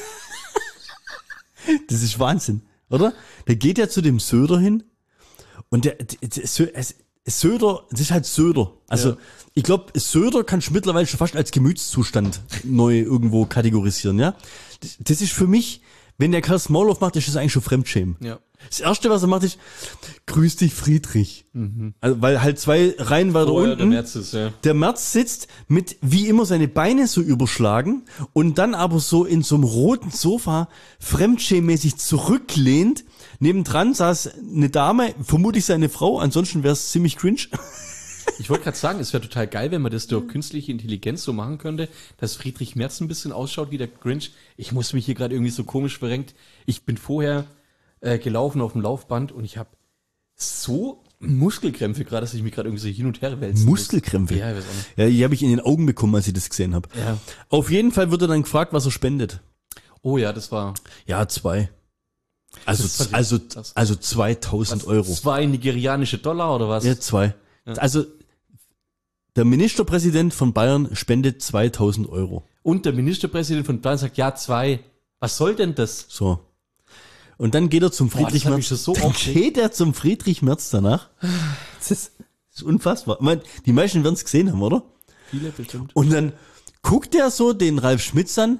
B: Das ist Wahnsinn, oder? Der geht ja zu dem Söder hin und der, der, der Sö- es- Söder, das ist halt Söder. Also
A: Ja.
B: ich glaube, Söder kannst du mittlerweile schon fast als Gemütszustand neu irgendwo kategorisieren, ja. Das, das ist für mich, wenn der Karl Maul aufmacht, ist das eigentlich schon Fremdschämen.
A: Ja.
B: Das erste, was er macht, ist, grüß dich Friedrich. Also, weil halt zwei Reihen weiter
A: Oh, ja,
B: unten.
A: der Merz ist, ja.
B: Der Merz sitzt mit, wie immer, seine Beine so überschlagen und dann aber so in so einem roten Sofa fremdschämmäßig zurücklehnt. Nebendran saß eine Dame, vermutlich seine Frau, ansonsten wäre es ziemlich cringe.
A: Ich wollte gerade sagen, es wäre total geil, wenn man das durch künstliche Intelligenz so machen könnte, dass Friedrich Merz ein bisschen ausschaut wie der Grinch. Ich muss mich hier gerade irgendwie so komisch verrenkt. Ich bin vorher äh, gelaufen auf dem Laufband und ich habe so Muskelkrämpfe gerade, dass ich mich gerade irgendwie so hin und her wälze.
B: Muskelkrämpfe?
A: Ja, ich weiß auch nicht.
B: Ja, die habe ich in den Augen bekommen, als ich das gesehen habe.
A: Ja.
B: Auf jeden Fall wird er dann gefragt, was er spendet.
A: Oh ja, das war
B: Ja, zwei. Also,
A: Das fand ich
B: also,
A: krass.
B: also zweitausend Euro.
A: zwei nigerianische Dollar oder was?
B: Ja, zwei. Also, der Ministerpräsident von Bayern spendet zweitausend Euro.
A: Und der Ministerpräsident von Bayern sagt, ja, zwei. Was soll denn das?
B: So. Und dann geht er zum
A: Boah,
B: Friedrich
A: das hat
B: Merz.
A: mich schon so
B: dann
A: aufgeregt.
B: geht er zum Friedrich Merz danach. Das ist, Das ist unfassbar. Ich meine, die meisten werden es gesehen haben, oder?
A: Viele bestimmt.
B: Und dann guckt er so den Ralf Schmitz an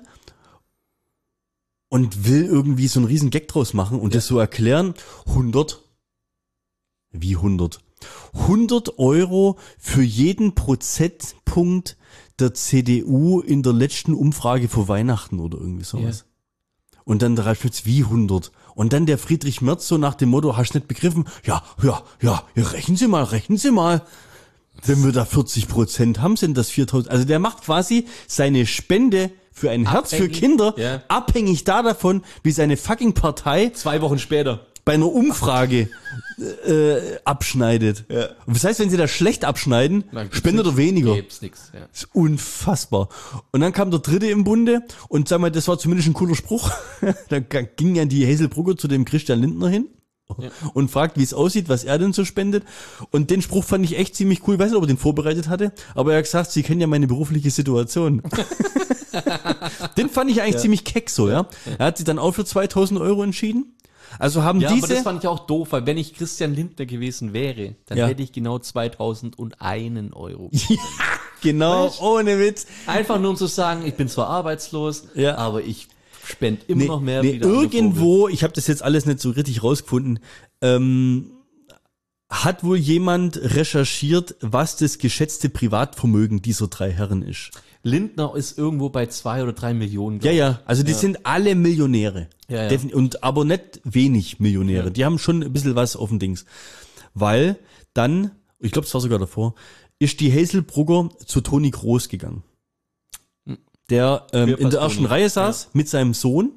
B: und will irgendwie so einen riesen Gag draus machen und
A: Ja.
B: das so erklären. hundert Wie hundert? hundert Euro für jeden Prozentpunkt der C D U in der letzten Umfrage vor Weihnachten oder irgendwie sowas. Und dann der Ralf Schmitz, wie hundert? Und dann der Friedrich Merz so nach dem Motto, hast du nicht begriffen? Ja, ja, ja, ja, rechnen Sie mal, rechnen Sie mal. Wenn wir da vierzig Prozent haben, sind das viertausend. Also der macht quasi seine Spende für ein Herz für
A: Abhängig,
B: Kinder
A: ja.
B: abhängig da davon, wie seine fucking Partei
A: Zwei Wochen später.
B: bei einer Umfrage äh, abschneidet.
A: Ja.
B: Und das heißt, wenn sie das schlecht abschneiden, spendet er weniger.
A: Gibt's nix, ja.
B: Das ist unfassbar. Und dann kam der Dritte im Bunde und sag mal, das war zumindest ein cooler Spruch. Dann ging ja die Hazelbrugger zu dem Christian Lindner hin
A: Ja.
B: und fragt, wie es aussieht, was er denn so spendet. Und den Spruch fand ich echt ziemlich cool. Ich weiß nicht, ob er den vorbereitet hatte, aber er hat gesagt, Sie kennen ja meine berufliche Situation. Den fand ich eigentlich
A: Ja.
B: ziemlich keck so, ja. Er hat sich dann auch für zweitausend Euro entschieden. Also haben
A: Ja, aber das
B: diese...
A: fand ich auch doof, weil wenn ich Christian Lindner gewesen wäre, dann
B: Ja.
A: hätte ich genau zweitausendeins Euro.
B: Genau,
A: Weißt du?
B: ohne Witz.
A: Einfach nur um zu sagen, ich bin zwar arbeitslos,
B: Ja.
A: aber ich spende immer
B: Nee,
A: noch mehr
B: nee,
A: wie der andere Vogel.
B: irgendwo, ich habe das jetzt alles nicht so richtig rausgefunden, ähm, hat wohl jemand recherchiert, was das geschätzte Privatvermögen dieser drei Herren ist.
A: Lindner ist irgendwo bei zwei oder drei Millionen.
B: Ja,
A: glaub
B: ja, also die
A: Ja.
B: sind alle Millionäre.
A: Ja, ja.
B: Defin- Und aber nicht wenig Millionäre.
A: Ja.
B: Die haben schon ein bisschen was auf dem Dings. Weil dann, ich glaube, es war sogar davor, ist die Hazelbrugger zu Toni Kroos gegangen. Der ähm,
A: Wer
B: in der
A: passt
B: ersten
A: Toni?
B: Reihe saß mit seinem Sohn.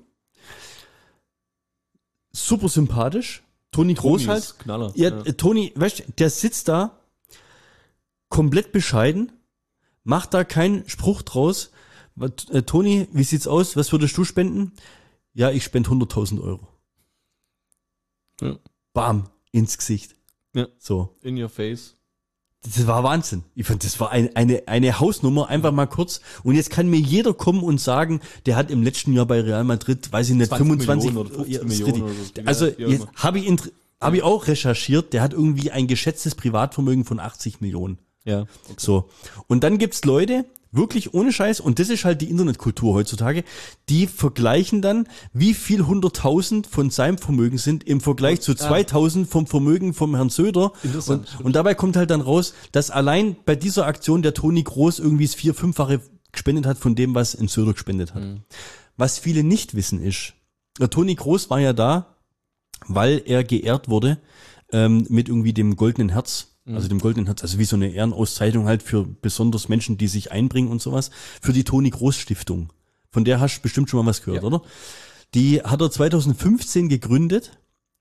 B: Super sympathisch. Toni Kroos
A: Toni
B: halt.
A: ist Knaller.
B: Ja,
A: Ja.
B: äh, Toni, weißt du, der sitzt da komplett bescheiden, macht da keinen Spruch draus. Was, äh, Toni, wie sieht's aus? Was würdest du spenden? Ja, ich spende hunderttausend Euro.
A: Ja.
B: Bam, ins Gesicht.
A: Ja.
B: So.
A: In your face.
B: Das war Wahnsinn. Ich fand, das war ein, eine, eine Hausnummer, einfach mal kurz. Und jetzt kann mir jeder kommen und sagen, der hat im letzten Jahr bei Real Madrid, weiß ich nicht,
A: zwanzig
B: fünfundzwanzig
A: Millionen oder fünfzehn
B: Ja, das ist
A: Millionen
B: richtig.
A: oder so.
B: Also,
A: Ja, wie auch
B: jetzt
A: immer.
B: habe ich, int- hab ich auch recherchiert, der hat irgendwie ein geschätztes Privatvermögen von achtzig Millionen.
A: Ja.
B: So. Und dann gibt's Leute, wirklich ohne Scheiß, und das ist halt die Internetkultur heutzutage, die vergleichen dann, wie viel hunderttausend von seinem Vermögen sind im Vergleich zu zweitausend vom Vermögen vom Herrn Söder.
A: Interessant,
B: Und,
A: stimmt.
B: und dabei kommt halt dann raus, dass allein bei dieser Aktion der Toni Kroos irgendwie das vier-, fünffache gespendet hat von dem, was ein Söder gespendet hat.
A: Mhm.
B: Was viele nicht wissen ist, der Toni Kroos war ja da, weil er geehrt wurde ähm, mit irgendwie dem Goldenen Herz. Also dem Goldenen Herz, also wie so eine Ehrenauszeichnung halt für besonders Menschen, die sich einbringen und sowas, für die Toni Kroos Stiftung. Von der hast du bestimmt schon mal was gehört,
A: Ja.
B: oder? Die hat er zweitausendfünfzehn gegründet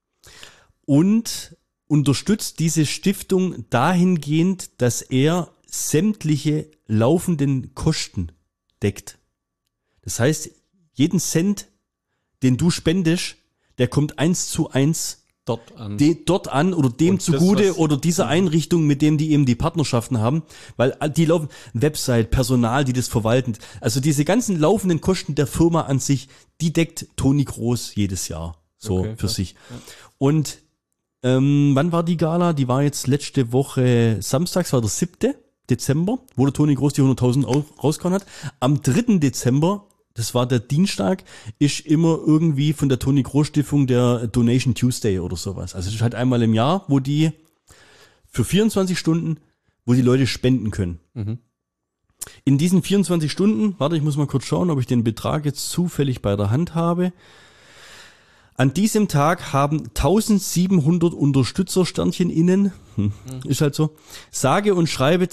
B: und unterstützt diese Stiftung dahingehend, dass er sämtliche laufenden Kosten deckt. Das heißt, jeden Cent, den du spendest, der kommt eins zu eins
A: Dort an.
B: de, dort an oder dem
A: Und das,
B: zugute
A: was-
B: oder dieser Einrichtung, mit dem die eben die Partnerschaften haben, weil die laufen, Website, Personal, die das verwalten, also diese ganzen laufenden Kosten der Firma an sich, die deckt Toni Kroos jedes Jahr so
A: Okay,
B: für
A: krass.
B: sich. Und ähm, wann war die Gala? Die war jetzt letzte Woche Samstags, war der siebte Dezember, wo der Toni Kroos die hunderttausend au- rausgehauen hat. Am dritten Dezember, das war der Dienstag, ist immer irgendwie von der Toni Kroos Stiftung der Donation Tuesday oder sowas. Also es ist halt einmal im Jahr, wo die für vierundzwanzig Stunden, wo die Leute spenden können.
A: Mhm.
B: In diesen vierundzwanzig Stunden, warte, ich muss mal kurz schauen, ob ich den Betrag jetzt zufällig bei der Hand habe. An diesem Tag haben eintausendsiebenhundert Unterstützersternchen innen, hm, ist halt so, sage und schreibe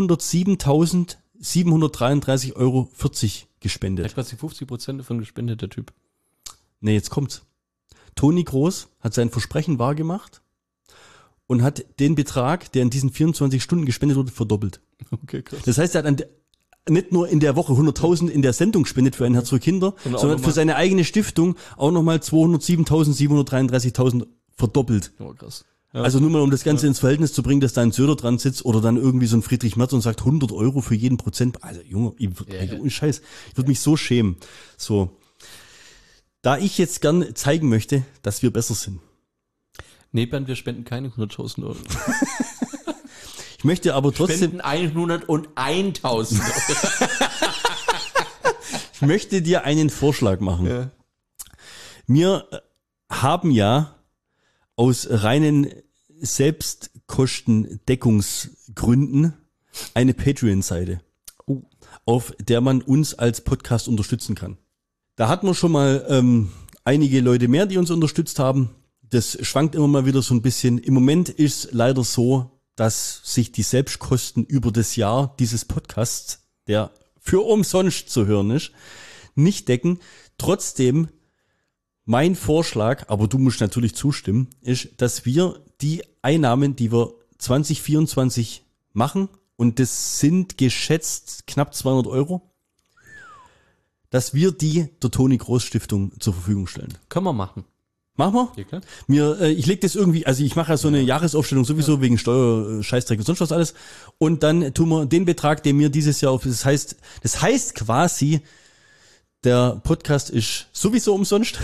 B: zweihundertsiebentausendsiebenhundertdreiunddreißig Euro vierzig gespendet.
A: Hat quasi fünfzig Prozent davon gespendet, der Typ.
B: Nee, jetzt kommt's. Toni Kroos hat sein Versprechen wahrgemacht und hat den Betrag, der in diesen vierundzwanzig Stunden gespendet wurde, verdoppelt.
A: Okay, krass.
B: Das heißt, er hat an de- nicht nur in der Woche hunderttausend in der Sendung gespendet für ein Herz für Kinder,
A: Sondern auch
B: sondern
A: noch
B: für
A: mal-
B: seine eigene Stiftung auch nochmal zweihundertsiebentausendsiebenhundertdreiunddreißigtausend verdoppelt.
A: Oh, krass. Ja.
B: Also nur mal, um das Ganze ins Verhältnis zu bringen, dass da ein Söder dran sitzt oder dann irgendwie so ein Friedrich Merz und sagt hundert Euro für jeden Prozent. Also Junge, ich würd,
A: Ja,
B: ey,
A: ja.
B: ohne Scheiß, ich würde mich so schämen. So. Da ich jetzt gern zeigen möchte, dass wir besser sind.
A: Nee, Bernd, wir spenden keine hunderttausend Euro.
B: Ich möchte aber trotzdem,
A: Spenden hundertuneintausend.
B: ich möchte dir einen Vorschlag machen.
A: Ja.
B: Wir haben ja aus reinen Selbstkostendeckungsgründen eine Patreon-Seite,
A: Oh.
B: auf der man uns als Podcast unterstützen kann. Da hatten wir schon mal ähm, einige Leute mehr, die uns unterstützt haben. Das schwankt immer mal wieder so ein bisschen. Im Moment ist leider so, dass sich die Selbstkosten über das Jahr dieses Podcasts, der für umsonst zu hören ist, nicht decken. Trotzdem, mein Vorschlag, aber du musst natürlich zustimmen, ist, dass wir die Einnahmen, die wir zwanzig vierundzwanzig machen, und das sind geschätzt knapp zweihundert Euro, dass wir die der Toni Groß Stiftung zur Verfügung stellen.
A: Können wir machen.
B: Machen wir?
A: Ja, klar.
B: Mir, äh, ich leg das irgendwie, also ich mache ja so eine Jahresaufstellung sowieso ja. wegen Steuer, Scheißdreck und sonst was alles. Und dann tun wir den Betrag, den wir dieses Jahr auf, das heißt, das heißt quasi, der Podcast ist sowieso umsonst.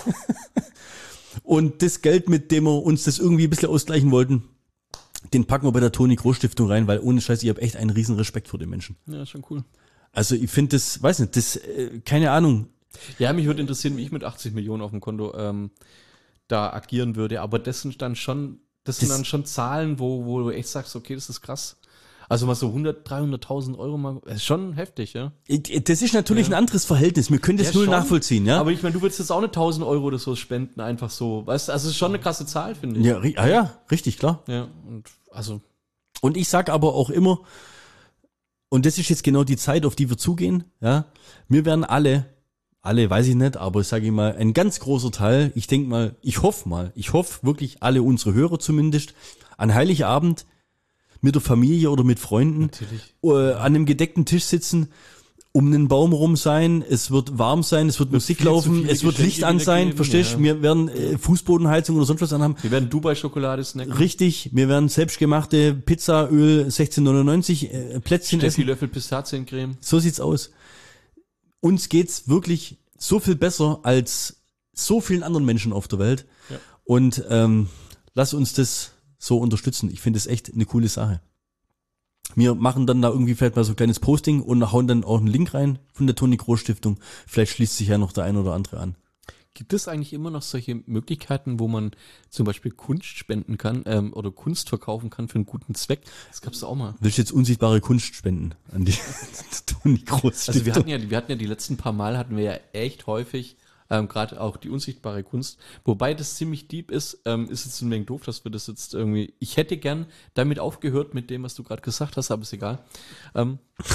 B: Und das Geld, mit dem wir uns das irgendwie ein bisschen ausgleichen wollten, den packen wir bei der Toni Groß Stiftung rein, weil ohne Scheiß, ich habe echt einen riesen Respekt vor den Menschen.
A: Ja, schon cool.
B: Also ich finde das, weiß nicht, das, äh, keine Ahnung.
A: Ja, mich würde interessieren, wie ich mit achtzig Millionen auf dem Konto ähm, da agieren würde. Aber das sind dann schon, das sind
B: Das-
A: dann schon Zahlen, wo, wo du echt sagst, okay, das ist krass. Also mal so hundert, dreihunderttausend Euro mal, das ist schon heftig, ja.
B: Das ist natürlich
A: Ja.
B: ein anderes Verhältnis. Wir können das
A: Ja,
B: null
A: schon.
B: nachvollziehen, ja.
A: Aber ich meine, du willst jetzt auch eine tausend Euro oder so spenden, einfach so. Weißt du, also es ist schon eine krasse Zahl, finde ich.
B: Ja, ri- ah ja, richtig, klar.
A: Ja, und also,
B: Und ich sag aber auch immer, und das ist jetzt genau die Zeit, auf die wir zugehen, ja, wir werden alle, alle weiß ich nicht, aber sage ich mal, ein ganz großer Teil, ich denke mal, ich hoffe mal, ich hoffe wirklich alle unsere Hörer zumindest, an Heiligabend mit der Familie oder mit Freunden
A: natürlich.
B: äh, an einem gedeckten Tisch sitzen, um einen Baum rum sein, es wird warm sein, es wird Musik
A: viel zu
B: laufen,
A: viele
B: es wird
A: Geschenke
B: Licht an sein,
A: wiedergeben,
B: verstehst du?
A: ja.
B: Wir werden äh, Fußbodenheizung oder sonst was anhaben.
A: Wir werden Dubai-Schokolade snacken.
B: Richtig, wir werden selbstgemachte Pizzaöl sechzehn neunundneunzig äh, Plätzchen
A: Steffi
B: essen.
A: Löffel Pistaziencreme.
B: So sieht's aus. Uns geht's wirklich so viel besser als so vielen anderen Menschen auf der Welt.
A: Ja.
B: Und ähm, lass uns das so unterstützen. Ich finde es echt eine coole Sache. Wir machen dann da irgendwie vielleicht mal so ein kleines Posting und hauen dann auch einen Link rein von der Toni Groß Stiftung. Vielleicht schließt sich ja noch der ein oder andere an.
A: Gibt es eigentlich immer noch solche Möglichkeiten, wo man zum Beispiel Kunst spenden kann ähm, oder Kunst verkaufen kann für einen guten Zweck? Das gab's auch mal.
B: Willst du jetzt unsichtbare Kunst spenden an die Toni Groß Stiftung?
A: Also wir hatten ja, wir hatten ja die letzten paar Mal hatten wir ja echt häufig ähm, gerade auch die unsichtbare Kunst. Wobei das ziemlich deep ist, ähm, ist jetzt ein wenig doof, dass wir das jetzt irgendwie. Ich hätte gern damit aufgehört mit dem, was du gerade gesagt hast, aber ist egal. Ähm,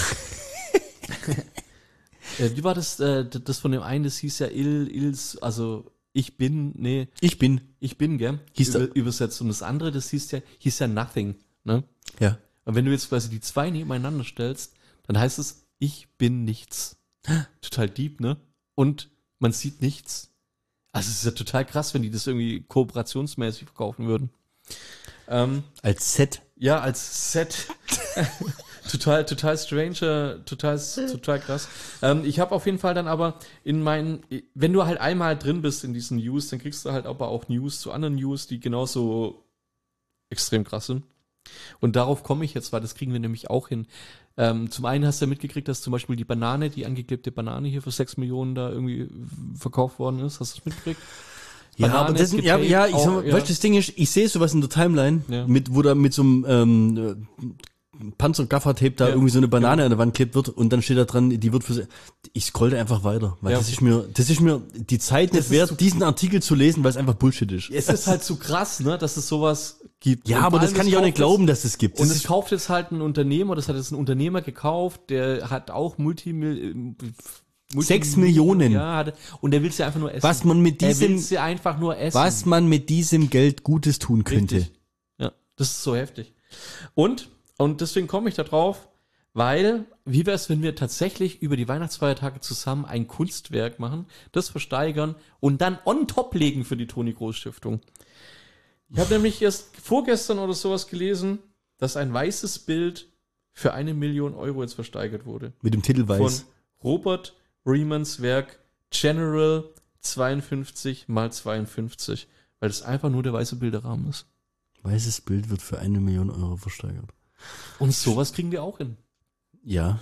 A: äh, wie war das? Äh, das von dem einen, das hieß ja Il, Ils, also ich bin, nee,
B: Ich bin.
A: ich bin, gell?
B: Hieß
A: Über, übersetzt. Und das andere, das hieß ja, hieß ja Nothing, ne?
B: Ja.
A: Und wenn du jetzt quasi die zwei nebeneinander stellst, dann heißt es, ich bin nichts. Total deep, ne? Und man sieht nichts. Also es ist ja total krass, wenn die das irgendwie kooperationsmäßig verkaufen würden. Ähm,
B: Als Set.
A: ja, als Set. total, total stranger, total, total krass. Ähm, ich habe auf jeden Fall dann aber in meinen, wenn du halt einmal drin bist in diesen News, dann kriegst du halt aber auch News zu anderen News, die genauso extrem krass sind. Und darauf komme ich jetzt, weil das kriegen wir nämlich auch hin. Ähm, zum einen hast du ja mitgekriegt, dass zum Beispiel die Banane, die angeklebte Banane hier für sechs Millionen da irgendwie verkauft worden ist. Hast du das mitgekriegt?
B: Ja,
A: Banane,
B: aber das sind, ja,
A: Gepäck,
B: ja, ich sag
A: auch,
B: mal,
A: ja.
B: weißt du, das Ding ist, ich sehe sowas in der Timeline,
A: Ja.
B: mit, wo da mit so einem ähm, Panzer-Gaffer-Tape da
A: Ja,
B: irgendwie so eine Banane
A: genau.
B: an der Wand klebt wird und dann steht da dran, die wird für, ich scroll da einfach weiter, weil
A: Ja.
B: das ist mir, das ist mir die Zeit
A: Das
B: nicht
A: ist
B: wert,
A: zu-
B: diesen Artikel zu lesen, weil es einfach Bullshit ist.
A: Es ist halt zu krass, ne, dass es sowas gibt.
B: Ja,
A: Und
B: aber
A: vor
B: das
A: allem,
B: kann
A: es
B: ich auch nicht
A: kauft
B: glauben,
A: jetzt-
B: dass es gibt.
A: Und
B: Das
A: es
B: ist,
A: kauft jetzt halt ein Unternehmer, das hat jetzt ein Unternehmer gekauft, der hat auch Multimil Multi
B: Sechs Millionen.
A: Ja, hat, und der will sie einfach nur essen.
B: was man mit
A: er will
B: diesem,
A: sie einfach nur essen.
B: was man mit diesem Geld Gutes tun könnte.
A: Richtig. Ja, das ist so heftig. Und, und deswegen komme ich da drauf, weil, wie wäre es, wenn wir tatsächlich über die Weihnachtsfeiertage zusammen ein Kunstwerk machen, das versteigern und dann on top legen für die Toni Groß Stiftung. Ich habe nämlich erst vorgestern oder sowas gelesen, dass ein weißes Bild für eine Million Euro jetzt versteigert wurde.
B: Mit dem Titel
A: Von
B: Weiß.
A: Robert Riemanns Werk General zweiundfünfzig mal zweiundfünfzig, weil das einfach nur der weiße Bilderrahmen ist.
B: Weißes Bild wird für eine Million Euro versteigert.
A: Und sowas kriegen wir auch hin.
B: Ja.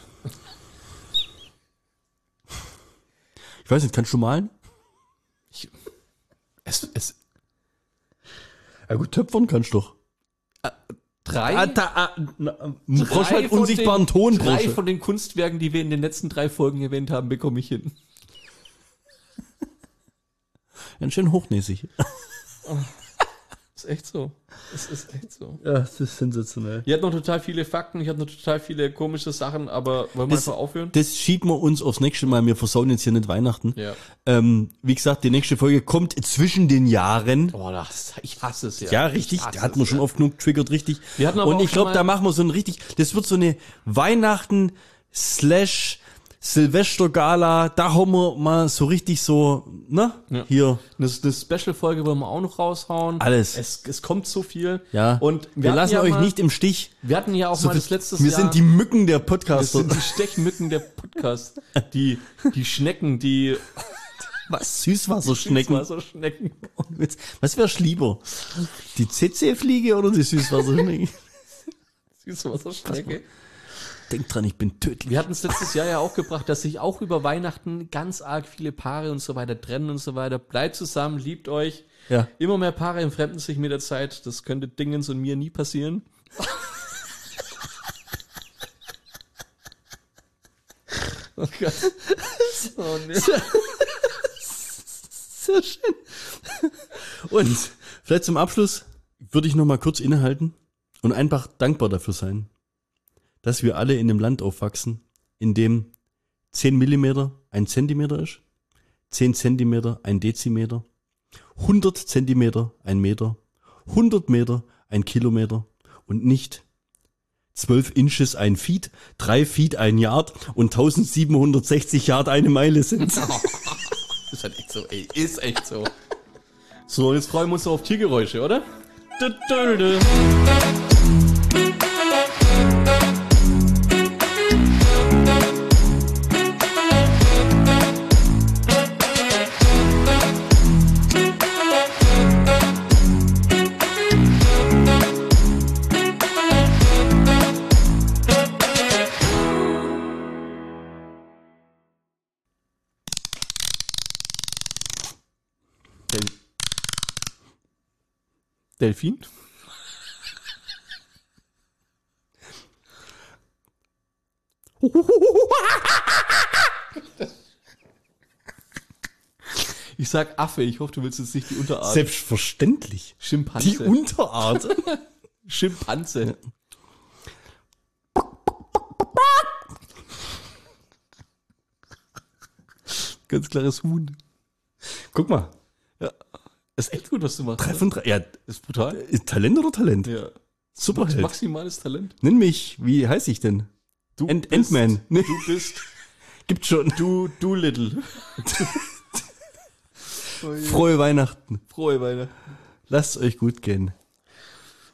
B: Ich weiß nicht, kannst du malen?
A: Ich, es, es,
B: Ja gut, töpfern kannst du doch.
A: drei,
B: Ah, da, ah, na, du
A: drei
B: brauchst halt
A: von
B: unsichtbaren
A: den,
B: Ton.
A: Drei
B: brauchst du.
A: von den Kunstwerken, die wir in den letzten drei Folgen erwähnt haben, bekomme ich hin.
B: Ganz schön hochnäsig.
A: Ist echt so. Es ist echt so.
B: Ja, das ist sensationell.
A: Ich hatte noch total viele Fakten, ich hatte noch total viele komische Sachen, aber wollen wir
B: Das,
A: einfach aufhören?
B: das schieben wir uns aufs nächste Mal. Wir versauen jetzt hier nicht Weihnachten.
A: Ja.
B: Ähm, wie gesagt, die nächste Folge kommt zwischen den Jahren.
A: Boah, das, ich hasse es ja.
B: Ja, richtig.
A: Ich hasse
B: Da hat man
A: es,
B: schon
A: ja.
B: oft genug triggert, richtig.
A: Wir hatten aber
B: Und
A: auch
B: ich glaube,
A: schon
B: da
A: mal-
B: machen wir so ein richtig, das wird so eine Weihnachten slash Silvestergala. Da hauen wir mal so richtig so, ne?
A: Ja.
B: Hier.
A: Eine, eine Special-Folge wollen wir auch noch raushauen.
B: Alles.
A: Es, es kommt so viel.
B: Ja.
A: Und
B: wir
A: hatten
B: lassen
A: ja
B: euch
A: mal,
B: nicht im Stich.
A: Wir hatten ja auch
B: So,
A: mal das letztes
B: wir
A: Jahr.
B: sind die Mücken der
A: wir
B: Podcaster.
A: sind die Stechmücken der Podcast. Die, die Schnecken, die
B: Was? Süßwasserschnecken.
A: Süßwasserschnecken.
B: Was wär's lieber? Die C C-Fliege oder die Süßwasserschnecke?
A: Süßwasserschnecke.
B: Denk dran, ich bin tödlich.
A: Wir hatten es letztes Jahr ja auch gebracht, dass sich auch über Weihnachten ganz arg viele Paare und so weiter trennen und so weiter. Bleibt zusammen, liebt euch.
B: Ja.
A: Immer mehr Paare entfremden sich mit der Zeit. Das könnte Dingens und mir nie passieren. Oh Gott. Oh nee.
B: Sehr schön. Und vielleicht zum Abschluss würde ich noch mal kurz innehalten und einfach dankbar dafür sein, dass wir alle in einem Land aufwachsen, in dem zehn Millimeter ein Zentimeter ist, zehn Zentimeter ein Dezimeter, hundert Zentimeter ein Meter, hundert Meter ein Kilometer und nicht zwölf Inches ein Feet, drei Feet ein Yard und tausendsiebenhundertsechzig Yard eine Meile sind.
A: Ist halt echt so, ey. Ist echt so. So, jetzt freuen wir uns auf Tiergeräusche, oder? Du, du, du. Del Delfin? Ich sag Affe, ich hoffe, du willst jetzt nicht die Unterart.
B: Selbstverständlich.
A: Schimpanse.
B: Die Unterart.
A: Schimpanse. Ganz klares Huhn.
B: Guck mal.
A: Ist echt gut, was du machst.
B: Drei von drei. Ja,
A: Ist brutal.
B: ist Talent oder Talent?
A: Ja.
B: Superheld.
A: Maximales Talent.
B: Nenn mich, wie heiße ich denn?
A: Du
B: Ant-
A: bist-
B: Ant-Man. Nee.
A: Du bist
B: Gibt schon.
A: du, du Little.
B: Frohe Weihnachten.
A: Frohe Weihnachten.
B: Lasst euch gut gehen.